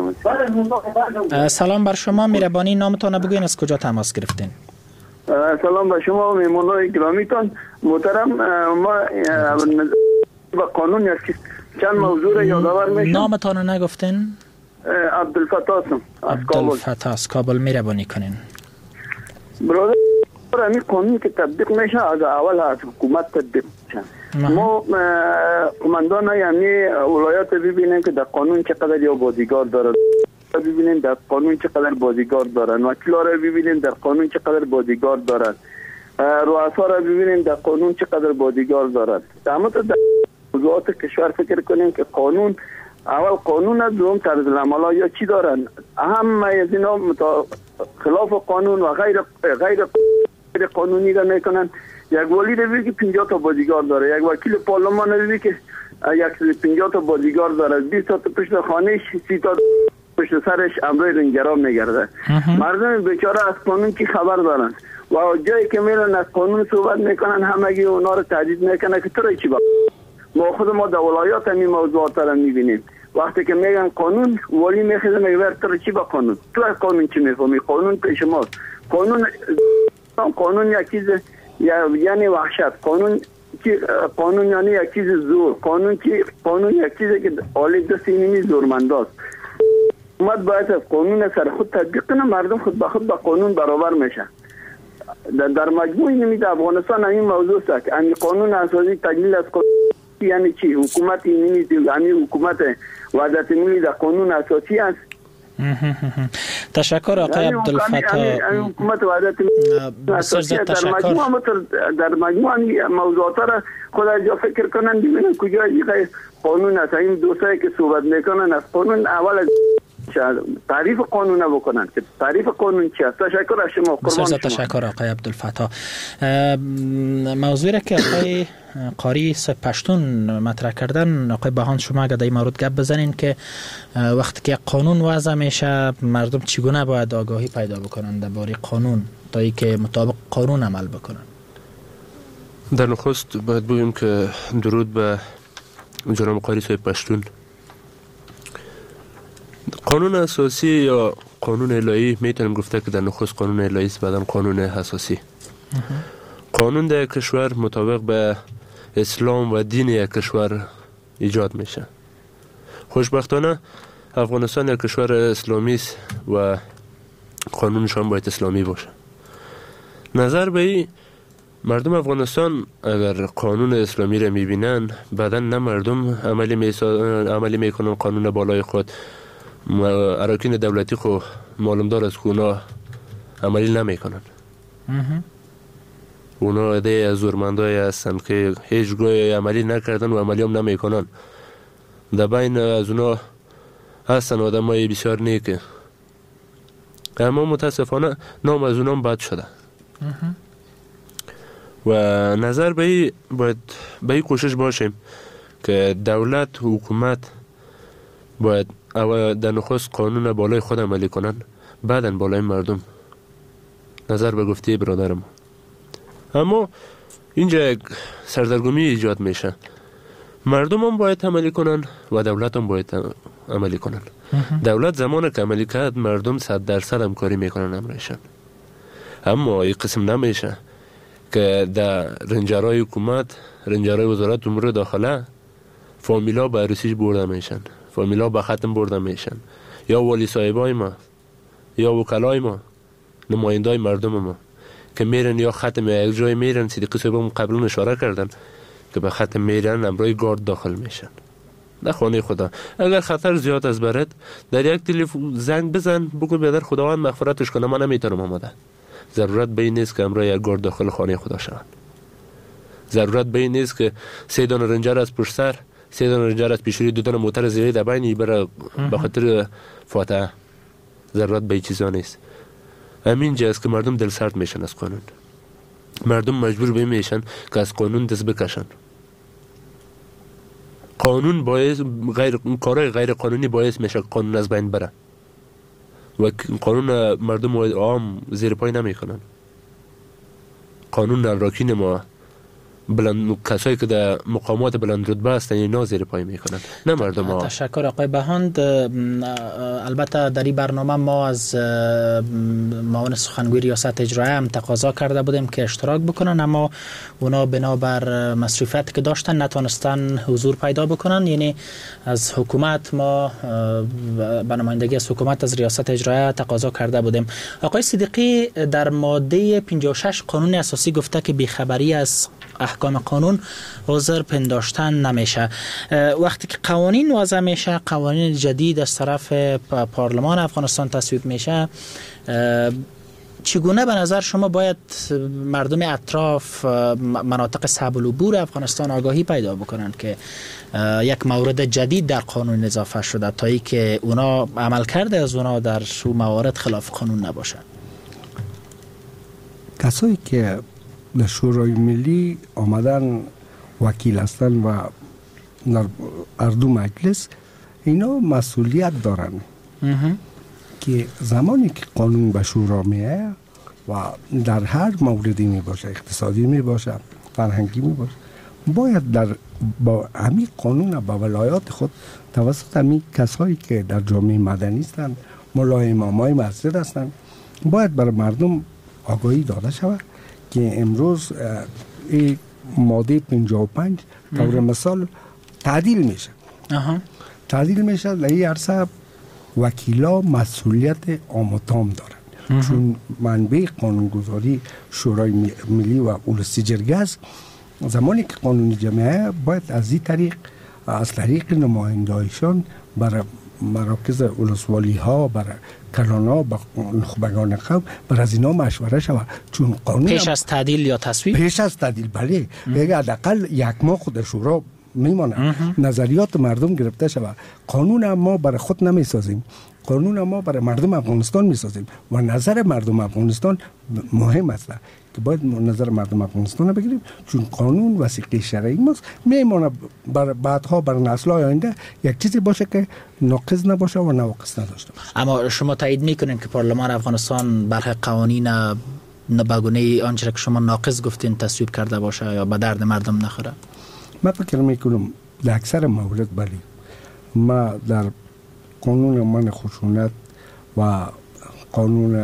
سلام بر شما، مهربانی نامتان بگوین، از کجا تماس گرفتین؟ سلام بر شما و مهمانان گرامیتان محترم. ما با قانون است چند موضوع را یادآور میشم. نامتان رو نگفتین؟ عبدالفتاح از کابل. عبدالفتاح از کابل، مهربانی کنین. برادر همین قانونی که تطبیق میشه از اول از حکومت تطبیق میشه. ما قماندان یعنی ولایات ببینیم که در قانون چقدر یا بادیگارد داره ببینیم در قانون چقدر بادیگارد دارن، وکیلا را ببینیم در قانون چقدر بادیگارد دارن، رؤسا را ببینیم در قانون چقدر بادیگارد دارن. در موضوعات کشور فکر کنیم که قانون، اول قانون از دوم طرز العمل یا چی دارن. همه از اینا خلاف قانون و غیر قانونی را میکنن. یک ولی را ببینید که 50 تا بادیگارد داره، یک وکیل پارلمان را ببینید که 50 تا بادیگارد داره، 20 تا پشت خانهش، 30 تا پشت سرش امروی رنگران میگرده. مردم بیچاره از قانون کی خبر دارن و جایی که میرن از قانون صحبت میکنن همگی اونا رو تهدید میکنه که تو چی با ما خود ما در ولایات همین موضوعات را میبینیم. وقتی که میگن قانون، ولی میخواد میگه تو چی با قانون، تو از قانون چی میفهمی؟ قانون پیش ماست. قانون یک چیز یعنی وحشت، قانون یعنی یک چیز زور، قانون یک چیزی که آلی دست اینی زورمنداست. حکومت باید از قانون سر خود تطبیق کنه، مردم خود به خود با قانون برابر میشن. در مجموع نمید افغانستان این موضوع است که این قانون اساسی تجلیل از قانون یعنی چی؟ حکومت یعنی حکومت وحدت ملی در قانون اساسی است. تشکر آقای عبدالفتاح. حکومت وحدت اساسی در مجموع موضوعات را خود از جا فکر کنن ببینن کجا غیر قانون است. این دوستایی که صحبت میکنن از قانون اول تعریف قانون بکنن که تعریف قانون چی است. تشکر از شما. قربان تشکر آقای عبدالفتاح. موضوعی که آقای قاری پشتون مطرح کردن، آقای بهان شما اگر در این مورد گپ بزنین که وقتی که قانون وضع میشه مردم چگونه باید آگاهی پیدا بکنن درباره قانون تا اینکه مطابق قانون عمل بکنن؟ در نخست باید بگیم که درود به جناب قاری پشتون. قانون اساسی یا قانون الهی میتونیم گفته که در نخست قانون الهی است، بعدم قانون اساسی. قانون در کشور مطابق به اسلام و دین یک کشور ایجاد میشه. خوشبختانه افغانستان یک کشور اسلامی است و قانونش هم باید اسلامی باشه. نظر به این مردم افغانستان اگر قانون اسلامی را میبینن، بعدا نه مردم عملی میکنن قانون بالای خود، اراکین دولتی خو معلومدار از اونا عملی نمیکنن. اونا عده از زورمندای هستن که هیچ گوی عملی نکردن و عملی هم نمیکنن. در بین از اونا هستن آدم های بسیار نیک، اما متاسفانه نام از اونا بد شده. و نظر به باید به کوشش باشیم که دولت حکومت باید در نخست قانون بالای خود عملی کنن، بعدن بالای مردم. نظر به گفته برادرم. اما اینجا یک سردرگمی ایجاد میشه. مردم هم باید عملی کنن و دولت هم باید عملی کنن. دولت زمان که عملی کرد مردم 100% همکاری میکنن امرشان. اما این قسم نمیشه که در رنجرهای حکومت، رنجرهای وزارت امور داخله فامیلا به عروسیش برده میشن، فامیلا به ختم برده میشن، یا ولی صاحبای ما یا وکلای ما، نمایندای مردم ما که میرن یا ختم یک جای میرن. صدیقی صاحبم قبلا اشاره کردن که به ختم میرن امروی گارد داخل میشن در خانه خدا. اگر خطر زیاد از برد در یک تلفن زنگ بزن بگو بیادر خداوند مغفرتش کنه، من نمیتونم آمده. ضرورت به این نیست که امروی یک گارد داخل خانه خدا شوند. ضرورت به این نیست که 3 دانه رنجر از پشت سر، 3 دانه رنجر از پیشوری، 2 دانه موتر زیری در بین بره به خاطر فاتحه. ضرورت به این چیزا نیست. همین جاست که مردم دل سرد میشن از قانون. مردم مجبور به میشن که از قانون دست بکشن. قانون باعث کارهای غیر قانونی باعث میشه قانون از بین بره و قانون مردم عام زیر پای نمیکنن. قانون اراکین ما کسایی که در مقامات بلند رتبه هستن اینا زیر پای میکنن، نه مردم ها. تشکر آقای بهاند. البته در این برنامه ما از معاون سخنگوی ریاست اجرایی هم تقاضا کرده بودیم که اشتراک بکنن، اما اونا بنابر مصروفیتی که داشتن نتونستن حضور پیدا بکنن. یعنی از حکومت ما به نمایندگی از حکومت از ریاست اجرایی تقاضا کرده بودیم. آقای صدیقی در ماده 56 قانون اساسی گفته که بیخبری از احکام قانون عذر پنداشتن نمیشه. وقتی که قوانین وضع میشه، قوانین جدید از طرف پارلمان افغانستان تصویب میشه، چگونه به نظر شما باید مردم اطراف مناطق صعب العبور افغانستان آگاهی پیدا بکنند که یک مورد جدید در قانون اضافه شده تا ای که اونا عمل کرده از اونا در شو موارد خلاف قانون نباشه؟ کسایی که در شورای ملی آمدن وکیل هستن و در اردو مجلس، اینا مسئولیت دارن که زمانی که قانون به شورا میه و در هر موردی می باشه، اقتصادی می باشه، فرهنگی می باشه، باید در با همین قانون با ولایات خود توسط همین کسایی که در جامعه مدنی هستند، ملای امامای مسجد هستند، باید برای مردم آگاهی داده شود که امروز این ماده 55 طور مثال تعدیل میشه. تعدیل میشه. در این عرصه وکیلا مسئولیت آماتام دارند، چون منبع قانونگذاری شورای ملی و اولسی جرگه است. زمانی که قانون جمعه باید از این طریق، از طریق نمایندایشان برای مراکز ولسوالی ها، برای کلان ها، نخبگان قوم، برای از اینا مشوره شود. چون قانون پیش از تعدیل یا تصویب، پیش از تعدیل، بله، حداقل یک ماه خود شورا میمانه، نظریات مردم گرفته شود. قانون ما برای خود نمیسازیم، قانون ما برای مردم افغانستان میسازیم و نظر مردم افغانستان مهم است که باید نظر مردم افغانستان رو بگیریم، چون قانون وثیقه شرعی ماست، میمونه بعدها برای نسل‌های آینده یک چیزی باشه که ناقص نباشه و نواقص نداشته باشه. اما شما تایید میکنین که پارلمان افغانستان برای قوانین بگونه آنچه که شما ناقص گفتین تصویب کرده باشه یا به درد مردم نخوره؟ من فکر میکنم در اکثر موارد بله. ما در قانون من خشونت و قانون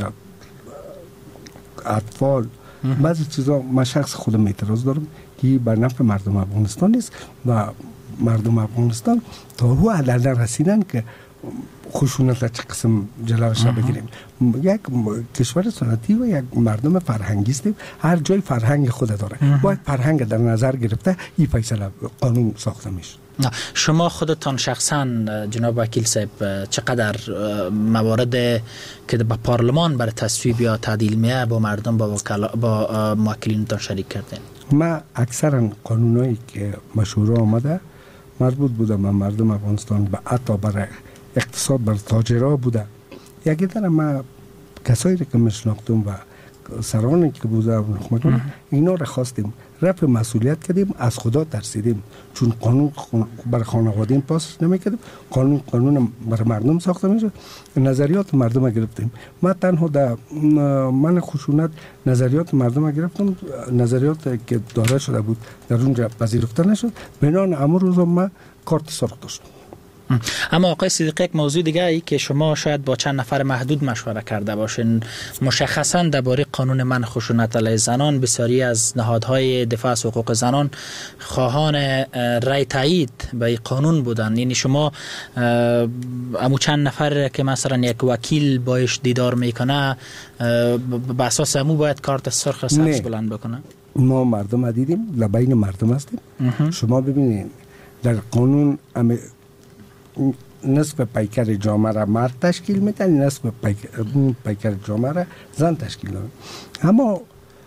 اطفال بعضی چیزا من شخص خودم اعتراض دارم که به نفع مردم افغانستان نیست و مردم افغانستان تا هو عدل رسیدن که خشونت چه قسم جلوش بگیریم. یک کشور سنتی و یک مردم فرهنگی هستیم، هر جای فرهنگ خود داره، باید فرهنگ در نظر گرفته این فیصله قانون ساخته میشه. شما خودتان شخصا جناب وکیل صاحب چقدر موارد که با پارلمان برای تصویب یا تعدیل میه با مردم با موکلینتان شریک کردین؟ ما اکثرا قانونایی که مشوره آمده مربوط بوده به مردم افغانستان، به حتی برای اقتصاد، برای تاجرها بوده. یکی در ما کسایی که مشناختم و سرانی که بوده اینا را خواستیم، رفع مسئولیت کردیم، از خدا ترسیدیم، چون قانون برای خانواده پاس نمیکردیم، قانون برای مردم ساخته میشه، نظریات مردم گرفتیم. ما تنها در من خشونت نظریات مردم گرفتم، نظریات که داده شده بود در اونجا پذیرفته نشد، بنان امروز روز ما کارت سرخ داشتم. اما آقای صدیقی، یک موضوع دیگه ای که شما شاید با چند نفر محدود مشوره کرده باشین، مشخصا درباره قانون منع خشونت علیه زنان بسیاری از نهادهای دفاع از حقوق زنان خواهان رای تایید به این قانون بودن. یعنی شما امو چند نفر که مثلا یک وکیل باش دیدار میکنه به اساس امو باید کارت سرخ سبز بلند بکنه؟ ما مردم دیدیم، لبین مردم هستیم. شما ببینید در قانون نصف پیکر جامعه را مرد تشکیل میدن، نصف پیکر جامعه را زن تشکیل میدن. اما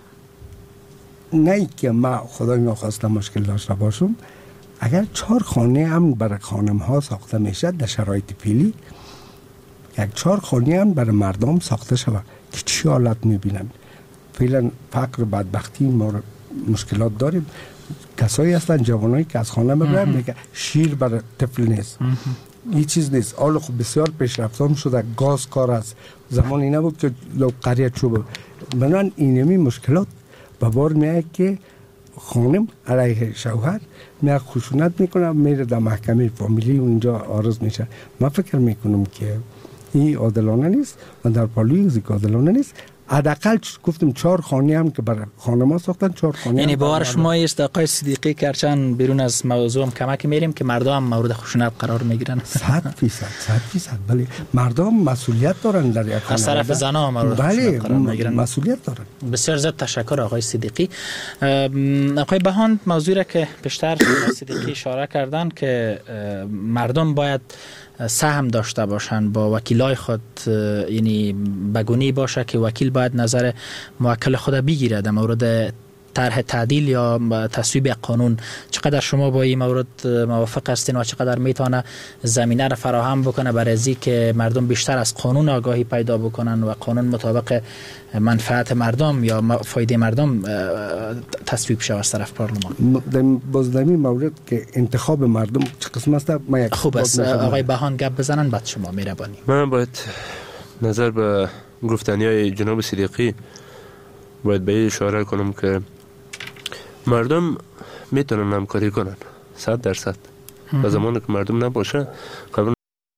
نه که ما خدای ناخواسته مشکل داشته باشم، اگر 4 خانه هم برای خانم ها ساخته میشه در شرایط فعلی، یک 4 خانه هم برای مردم ساخته شود که چی حالت میبینن؟ فعلا فقر بدبختی ما مشکلات داریم. کسایی هستن جوانایی که از خانه میبرن میگه شیر برای طفل نیست، این چیز نیست. حالا خب بسیار پیشرفته شده، گاز کار است، زمانی نبود که لو قریه چوب. بنان اینمی مشکلات به بار میاد که خانم علیه شوهر میاد خشونت میکنه، میره در محکمه فامیلی اونجا عارض میشه. من فکر میکنم که این عادلانه نیست و در پالوی عادلانه نیست. حداقل گفتم 4 خانه هم که برای خانما ساختن، 4 خانه. یعنی باور شما است آقای صدیقی که هرچند بیرون از موضوع هم کمک میریم که مردم هم مورد خشونت قرار میگیرن؟ 100%. بله، مردم مسئولیت دارن در یک خانه. از طرف زنا مورد خشونت قرار میگیرن. مسئولیت دارن. بسیار زیاد تشکر آقای صدیقی. آقای بهاند، موضوعی را که بیشتر صدیقی اشاره کردن که مردم باید سهم داشته باشند با وکیلای خود، یعنی بگونی باشه که وکیل باید نظر موکل خود بگیره در مورد طرح تعدیل یا تصویب قانون. چقدر شما با این مورد موافق هستین و چقدر میتونه زمینه را فراهم بکنه برای از که مردم بیشتر از قانون آگاهی پیدا بکنن و قانون مطابق منفعت مردم یا فایده مردم تصویب شود از طرف پارلمان؟ باز در این مورد که انتخاب مردم چه قسم است، خوب است آقای بهان گپ بزنن بعد شما مهربانی. من باید نظر به گفتنیای جناب صدیقی باید به اشاره کنم که مردم میتونن همکاری کنن 100%. و زمانی که مردم نباشه قبل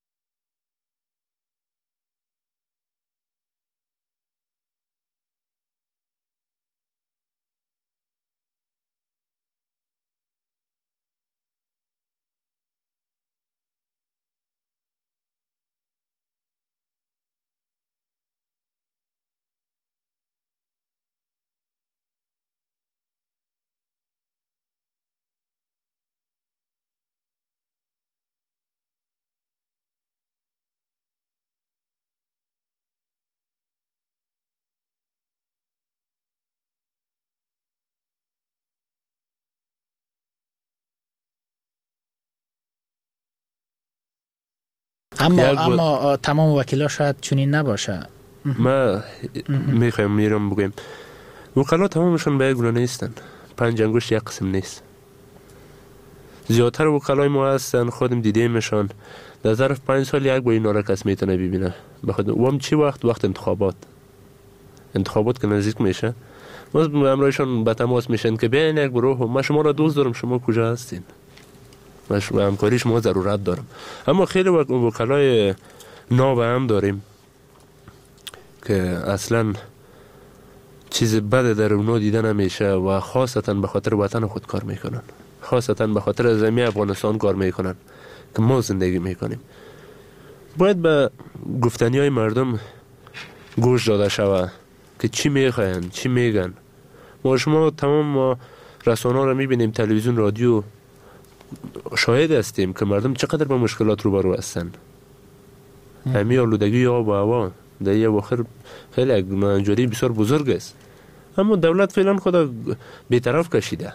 اما تمام وکیلا شاید چنین نباشه. ما میخوایم میرم بگیم وکلا تمامشون به یک گونه نیستن، 5 انگشت یک قسم نیست. زیادتر وکلای ما هستن خودم دیدیمشان در ظرف 5 سال یک با اینا را کس میتونه ببینه. بخاطر وام چی وقت انتخابات که نزدیک میشه ما امرایشان به تماس میشن که بیاین یک گروه، ما شما را دوست دارم، شما کجا هستین؟ و همکاری شما ضرورت دارم. اما خیلی وکلای ناب هم داریم که اصلا چیز بد در اونا دیده نمیشه و خاصتا به خاطر وطن خود کار میکنن، خاصتا به خاطر زمین افغانستان کار میکنن که ما زندگی میکنیم. باید به گفتنی های مردم گوش داده شوه که چی میخواین، چی میگن. ما شما تمام رسانه را میبینیم، تلویزیون، رادیو، شاهد هستیم که مردم چقدر با مشکلات روبرو هستن. همین آلودگی آب و هوا در یه واخر خیلی منجوری بسیار بزرگ است، اما دولت فعلا خدا بی‌طرف کشیده.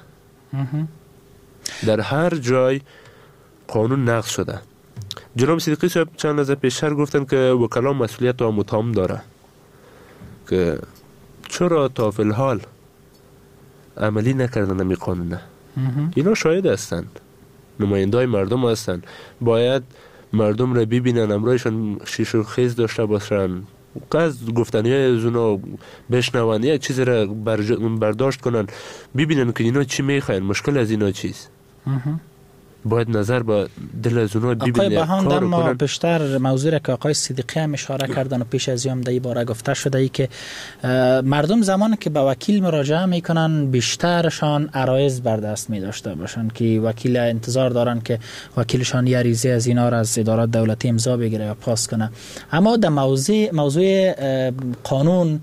در هر جای قانون نقض شده. جناب صدیقی صاحب چند لحظه پیشتر گفتن که وکلا مسئولیت و متهم داره که چرا تا فی الحال عملی نکردن این قانون. اینا شاهد هستند، نمایندای مردم هستن، باید مردم را ببینن، امرایشان شیش و خیز داشته باشن، از گفتنی های از اونا بشنون، یک چیز را برداشت کنن، ببینن که اینا چی میخواین، مشکل از اینا چیست. باید نظر با دل از اونا ببینن. آقای بهاند، اما بیشتر موضوع که آقای صدیقی هم اشاره کردن و پیش از این در این باره گفته شده ای که مردم زمانی که به وکیل مراجعه میکنن بیشترشان عرایض بر دست می داشته باشن که وکیل انتظار دارن که وکیلشان یه ریزه از اینا را از ادارات دولتی امضا بگیره یا پاس کنه. اما در موضوع قانون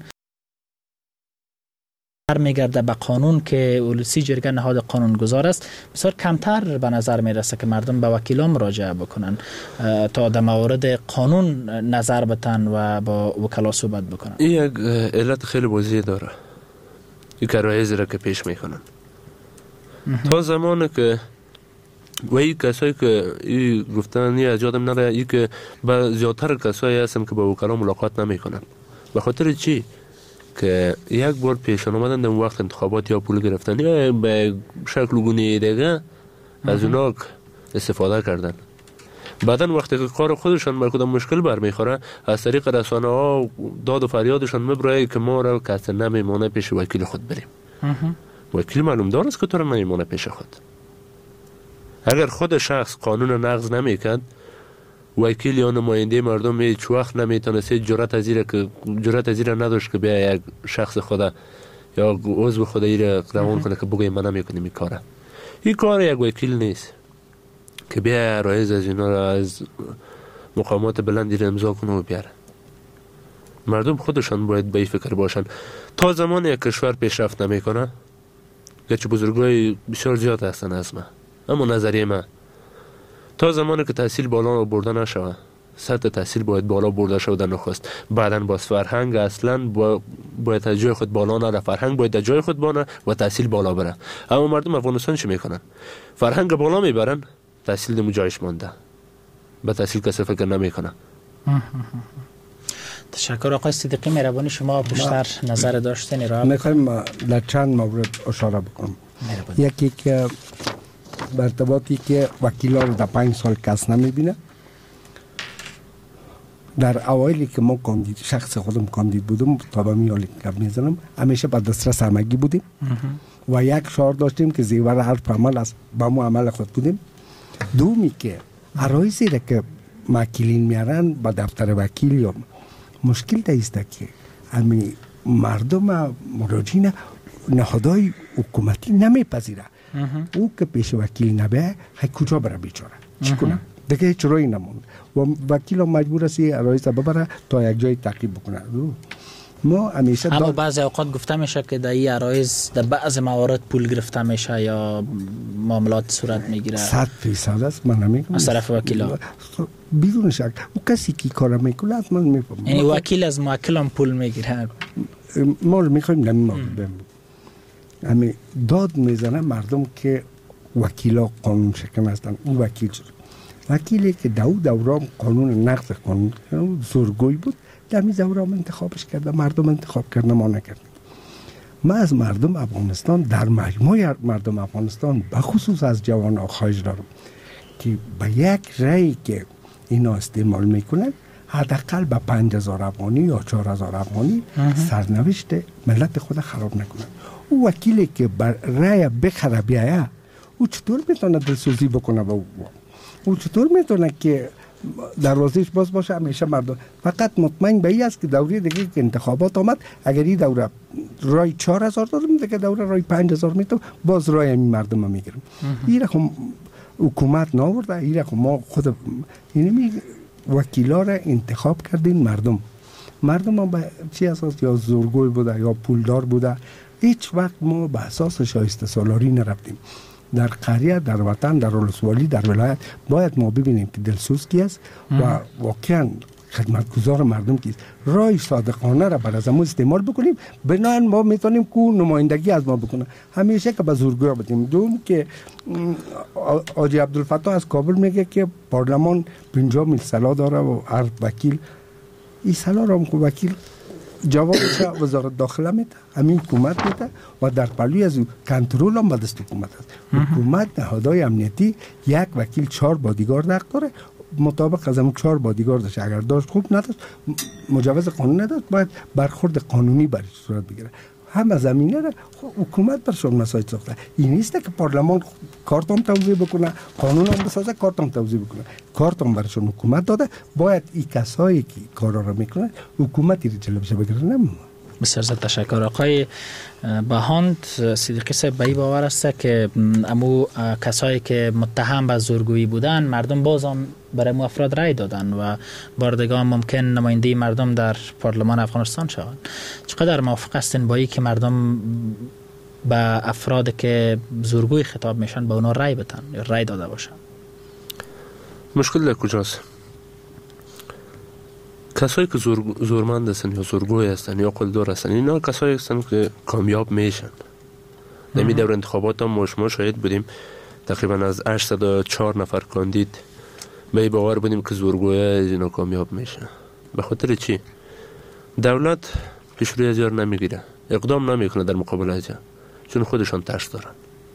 میگرده به قانون که اولسی جرگه نهاد قانونگذار است، بسیار کمتر به نظر میرسه که مردم به وکیلان مراجعه بکنن تا در مورد قانون نظر بتن و با وکلا صحبت بکنن. این یک علت خیلی واضحه داره، این عرایض را که پیش میکنن. تا زمانی که و این کسایی که این گفتن از یادم نره، این که با زیادتر کسایی هستن که با وکلا ملاقات نمیکنن. به خاطر چی؟ که یک بار پیشان آمدن در وقت انتخابات یا پول گرفتن یا به شکل گونه دیگه از اونا استفاده کردن. بعدن وقتی که کار خودشان بر کدام مشکل برمیخوره از طریق رسانه ها داد و فریادشان میبره که ما را کسی نمیمونه پیش وکیل خود بریم. وکیل معلوم دار است که تو را نمیمونه پیش خود. اگر خود شخص قانون نقض نمیکرد وکیل یا نماینده مردم هیچ وقت نمیتونست جرأت از این نداشت که بیا یک شخص خدا یا عضو خدا را روان کنه که بگه من نمیکنیم این کاره. این کار یک وکیل نیست که بیا رایز از اینا را از مقامات بلندی را امضا کنه و بیاره. مردم خودشان باید به این فکر باشن. تا زمانی یک کشور پیشرفت نمیکنه، گرچه بزرگای بسیار زیاد هستن از من، اما نظریه من تا زمانی که تحصیل بالا برده نشوه، سطح تحصیل باید بالا برده شود در نخست. بعداً باز فرهنگ اصلا باید از جای خود بالا نره، فرهنگ باید از جای خود بانه و تحصیل بالا بره. اما مردم افغانستان چی میکنن؟ فرهنگ بالا میبرن، تحصیل دمو جایش مانده، به تحصیل کسی فکر نمیکنه. تشکر آقای صدیقی. مهربانی شما بیشتر نظر داشتنی را میخوایم در چند مورد اشاره بکنم. یکی که برتباطی که وکیلا رو در 5 سال کس نمیبینه. در اوایلی که ما کاندید، شخص خودم کاندید بودم، تا به میالی که میزنم، همیشه با دسترس همگی بودیم و یک شعار داشتیم که زیور حرف عمل است، با ما عمل خود بودیم. دومی که عرایزی را که وکیلین میارن با دفتر وکیل یا مشکل دایسته که همین مردم مراجعین نهادهای حکومتی نمیپذیره. او که پیش وکیل نبه های کجا بره بیچاره چی کنه؟ دیگه هیچ روی نموند و وکیل مجبور است عرایز ببره تا یک جای تعقیب بکنه. ما همیشه اما بعضی اوقات گفته میشه که در این عرایز در بعض موارد پول گرفته میشه یا معاملات صورت میگیره. 100% است. من نمیگم از طرف وکیلا بدون شک او کسی که کار میکنه حتما میفهمه. یعنی وکیل از موکل هم پول میگیره. ما میخوایم نمیگیم همین داد میزنه مردم که وکیلا قانون شکن هستن. اون وکیل شد، وکیلی که دوران قانون نقض قانون زورگوی بود، در می دوران انتخابش کرده، مردم انتخاب کرده، ما نکردیم. من از مردم افغانستان، در مجموع مردم افغانستان بخصوص از جوان خواهش دارم که به یک رأی که اینا استعمال میکنن حداقل به 5000 افغانی یا 4000 افغانی سرنوشت ملت خود خراب نکنن. او وکیلی که بر رأی بخره بیایه، او چطور میتونه دلسوزی بکنه با او چطور میتونه که دروازهش باز باشه؟ همیشه مردم فقط مطمئن به این است که دوره دیگه که انتخابات آمد، اگر این دوره رای 4000 دارم، دیگه دوره رای 5000 میتونم باز رای این مردم رو میگیرم. این رقم حکومت ناورده، این رقم ما خود اینمی وکیلا را انتخاب کردیم مردم ما به چی اساس؟ یا زورگوی بوده یا پولدار بوده. هیچ وقت ما به اساس شایسته سالاری نرفتیم. در قریه، در وطن، در ولسوالی، در ولایت باید ما ببینیم که دلسوز کی است و واقعا خدمتگزار مردم کیست. رای صادقانه را بر از ما استعمال بکنیم، بنابراین ما میتونیم که نمایندگی از ما بکنه. همیشه که به زورگوی بدیم. دوم که حاجی عبدالفتاح از کابل میگه که پارلمان 50 میل سلا داره و هر وکیل این سلا را وکیل جوابش وزارت داخله میده، همین حکومت میده و در پلوی از کنترل هم به دست حکومت است. حکومت نهادهای امنیتی یک وکیل 4 بادیگارد حق داره، مطابق از همون 4 بادیگاردش اگر داشت خوب نداشت، مجوز قانون نداشت، باید برخورد قانونی برش صورت بگیره. همه زمینه را حکومت برشون مساعد ساخته. این نیست که پارلمان کارتون توضیح بکنه، قانون هم بسازه، کارتون توضیح بکنه. کارتون برشون حکومت داده، باید این کسایی که کارا را میکنه حکومتی رو جلوش بگیره. بسیار زیاد تشکر. آقای بهاند صدیقی صاحب به این باور است که امو کسایی که متهم به زورگویی بودن، مردم باز هم برای مو افراد رای دادن و باردگان ممکن نماینده مردم در پارلمان افغانستان شوند. چقدر موافق هستین با این که مردم به افراد که زورگوی خطاب میشن به اونا رای بدن یا رای داده باشن؟ مشکل در کجاست؟ کسایی که زورمند هستن یا زورگوی هستن یا قلدر هستن، اینا کسایی هستن که کامیاب میشن. نمی دور انتخابات هم ما شاهد بودیم تقریبا از 804 نفر کاندید به باور بودیم که زورگوی از اینا کامیاب میشن. به خاطر چی؟ دولت پیشروی از یار نمیگیره، اقدام نمیکنه در مقابل از یار، چون خودشان ترس دارن.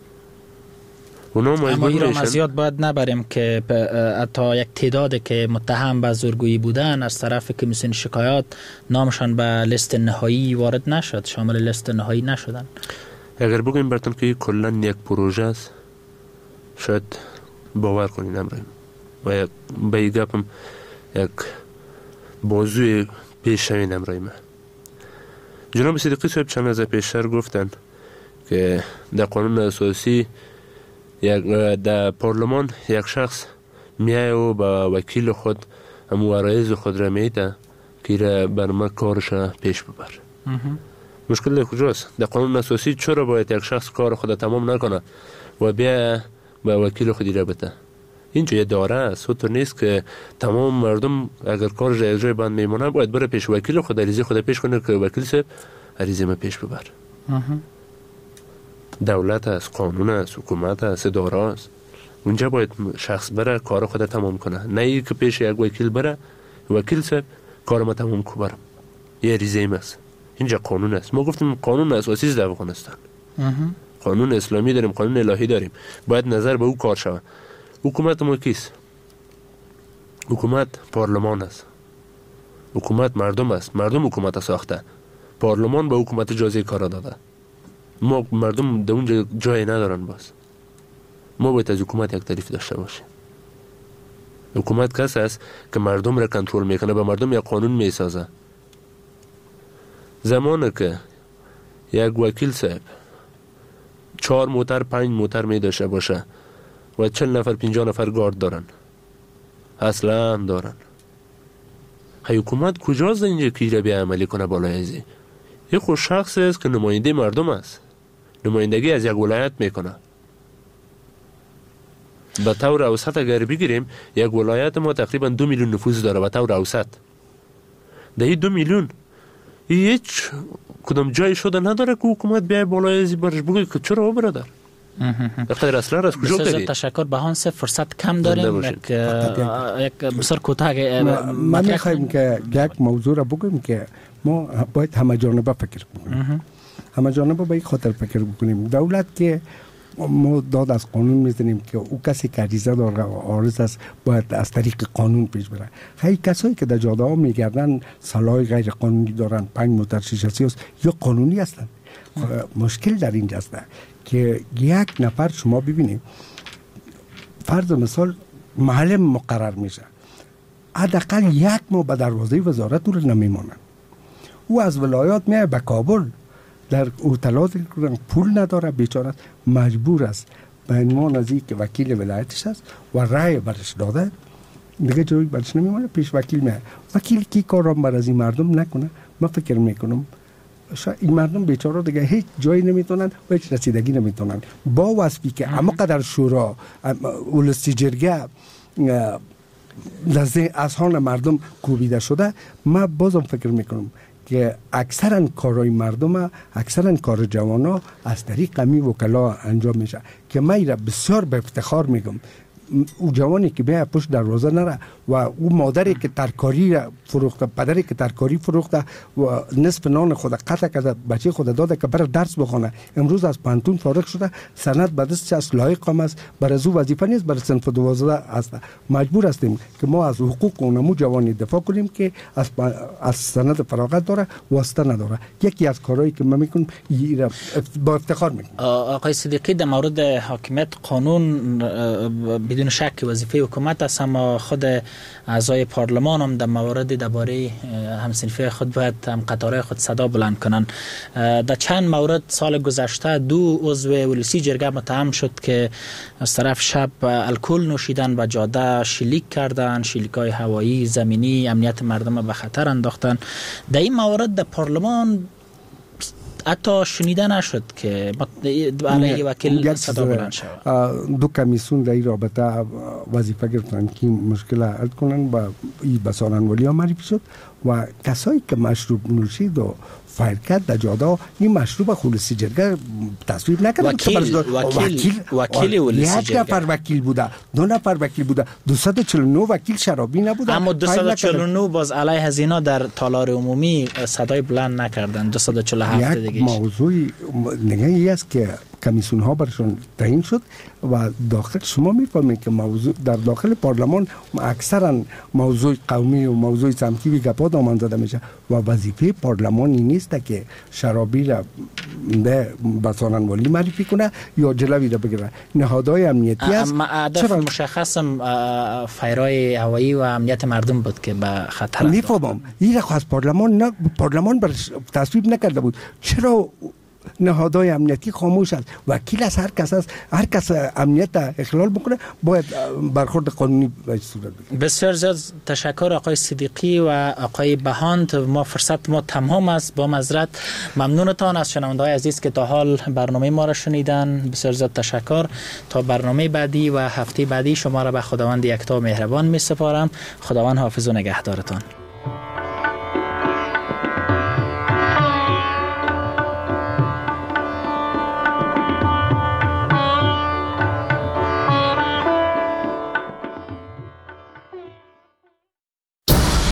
اما این را زیاد باید نبریم که حتی یک تعداد که متهم به زورگویی بودن از طرف کمیسیون شکایات نامشان به لیست نهایی وارد نشد، شامل لیست نهایی نشدن. اگر بگویم براتون که کلا یک پروژه است، شاید باور کنین. امروز و به این گپم یک بازوی پیش شوین امرای من. جناب صدیقی صاحب چند از پیشتر گفتن که در قانون اساسی در پارلمان یک شخص میای و با وکیل خود مورایز خود را میده که را برنامه کارش پیش ببر. مشکل در کجاست؟ در قانون اساسی چرا باید یک شخص کار خود تمام نکنه و بیا با وکیل خودی را بده؟ اینجا یه داره است. تو نیست که تمام مردم اگر کارش از جای بند میمونه باید بره پیش وکیل خود عریضه خود پیش کنه که وکیل صاحب عریضه ما پیش ببر. دولت است، قانون است، حکومت است، اداره است. اونجا باید شخص بره کار خود تمام کنه، نه ای که پیش یک وکیل بره وکیل صاحب کار ما تمام کو برم. یه عریضه ایم است. اینجا قانون است. ما گفتیم قانون اساسی است در افغانستان. قانون اسلامی داریم، قانون الهی داریم. باید نظر به او کار شود. حکومت ما کیست؟ حکومت پارلمان است. حکومت مردم است. مردم حکومت ساخته. پارلمان به حکومت اجازه کار داده. ما مردم در اونجا جای ندارن. باز ما باید از حکومت یک تعریف داشته باشیم. حکومت کس است که مردم را کنترل میکنه، به مردم یک قانون میسازه. زمانی که یک وکیل صاحب 4 موتر 5 موتر می داشته باشه و 40 نفر 50 نفر گارد دارن، اصلا دارن، حکومت کجاست اینجا که را بیا عملی کنه بالای ازی؟ یه خود شخص است که نماینده مردم است، نمایندگی از یک ولایت میکنه. به طور اوسط اگر بگیریم یک ولایت ما تقریبا 2 میلیون نفوس داره. به طور اوسط در این 2 میلیون هیچ کدام جای شده نداره که حکومت بیای بالای ازی برش بگوی که چرا برادر اقتدار اصلا از کجا کردی؟ تشکر. بهانس فرصت کم داریم، یک بسیار کوتاه ما میخوایم که یک موضوع را بگویم که ما باید همه جانبه فکر بکنیم. همه جانبه به این خاطر فکر بکنیم دولت که ما داد از قانون میزنیم که او کسی که عریضه داره و عارض است باید از طریق قانون پیش بره. خیلی کسایی که در جاده ها میگردن سلاح غیر قانونی دارن، 5 موتر 6 است یا قانونی هستن. مشکل در اینجاست که یک نفر شما ببینید فرض مثال محل مقرر میشه، حداقل 1 ماه به دروازه وزارت رو نمیمونن. او از ولایات میاد به کابل، در هتلات پول نداره، بیچاره مجبور است به عنوان از که وکیل ولایتش است و رأی برش داده دیگه جایی برش نمیمونه، پیش وکیل میاد. وکیل کی کارم بر از این مردم نکنه؟ من فکر میکنم این مردم بیچاره دیگه هیچ جایی نمیتونن و هیچ رسیدگی نمیتونن. با وصفی که اما قدر شورا اولستی جرگه لحظه اذهان مردم کوبیده شده، من بازم فکر میکنم که اکثرا کارهای مردم، اکثرا کار جوانا از طریق می وکلا انجام میشه که من را بسیار به افتخار میگم. او جوانی که به پشت دروازه نره و او مادری که ترکاری فروخته، پدری که ترکاری فروخته و نصف نان خود قطع کرده بچه خود داده که برای درس بخونه، امروز از پانتون فارغ شده، سند به دستش از لایق هم است، برای از او وظیفه نیست، برای صنف 12 است. مجبور هستیم که ما از حقوق اونمو جوانی دفاع کنیم که از سند فراغت داره، واسطه نداره. یکی از کارهایی که من میکنم با افتخار میکنم. آقای صدیقی در مورد حاکمیت قانون بدون شک وظیفه حکومت است، اما خود اعضای پارلمان هم در موارد درباره همصنفی خود باید هم قطاره خود صدا بلند کنن. در چند مورد سال گذشته 2 عضو ولسی جرگه متهم شد که از طرف شب الکل نوشیدن و جاده شلیک کردن، شلیک‌های هوایی، زمینی، امنیت مردم به خطر انداختن. در این موارد در پارلمان حتی شنیده نشد که علیه وکیل صدا بلند شود. 2 کمیسیون در این رابطه وظیفه گرفتن که مشکل حل کنن و این به سخنوری ها معرفی شد و کسایی که مشروب نوشید و فایر کرد در جاده این مشروب خولسی جرگه تصویب نکردن. وکیل ولسی جرگه 1 نفر وکیل بوده، 2 نفر وکیل بوده، 249 وکیل شرابی نبوده. اما 249 باز علیه هزینه در تالار عمومی صدای بلند نکردن. 247 دیگه یک موضوعی نگه ای است که کمیسیون ها برشون تعیین شد و داخل شما میفهمید که موضوع در داخل پارلمان اکثرا موضوع قومی و موضوع سمتی به گپا دامن زده میشه و وظیفه پارلمان این نیست که شرابی را به بساننوالی معرفی کنه یا جلوی را بگیره. نهادهای امنیتی است. هدف مشخصم فیرای هوایی و امنیت مردم بود که به خطر میفهمم این را خواست پارلمان بر تصویب نکرده بود. چرا نهادهای امنیتی خاموش است؟ وکیل از هر کس امنیت اخلال بکنه باید برخورد قانونی به صورت بگیره. بسیار زیاد تشکر آقای صدیقی و آقای بهاند. ما فرصت ما تمام است. با معذرت ممنونتان از شنونده‌های عزیز که تا حال برنامه ما را شنیدن. بسیار زیاد تشکر. تا برنامه بعدی و هفته بعدی شما را به خداوند یکتا مهربان می سپارم. خداوند حافظ و نگهدارتان.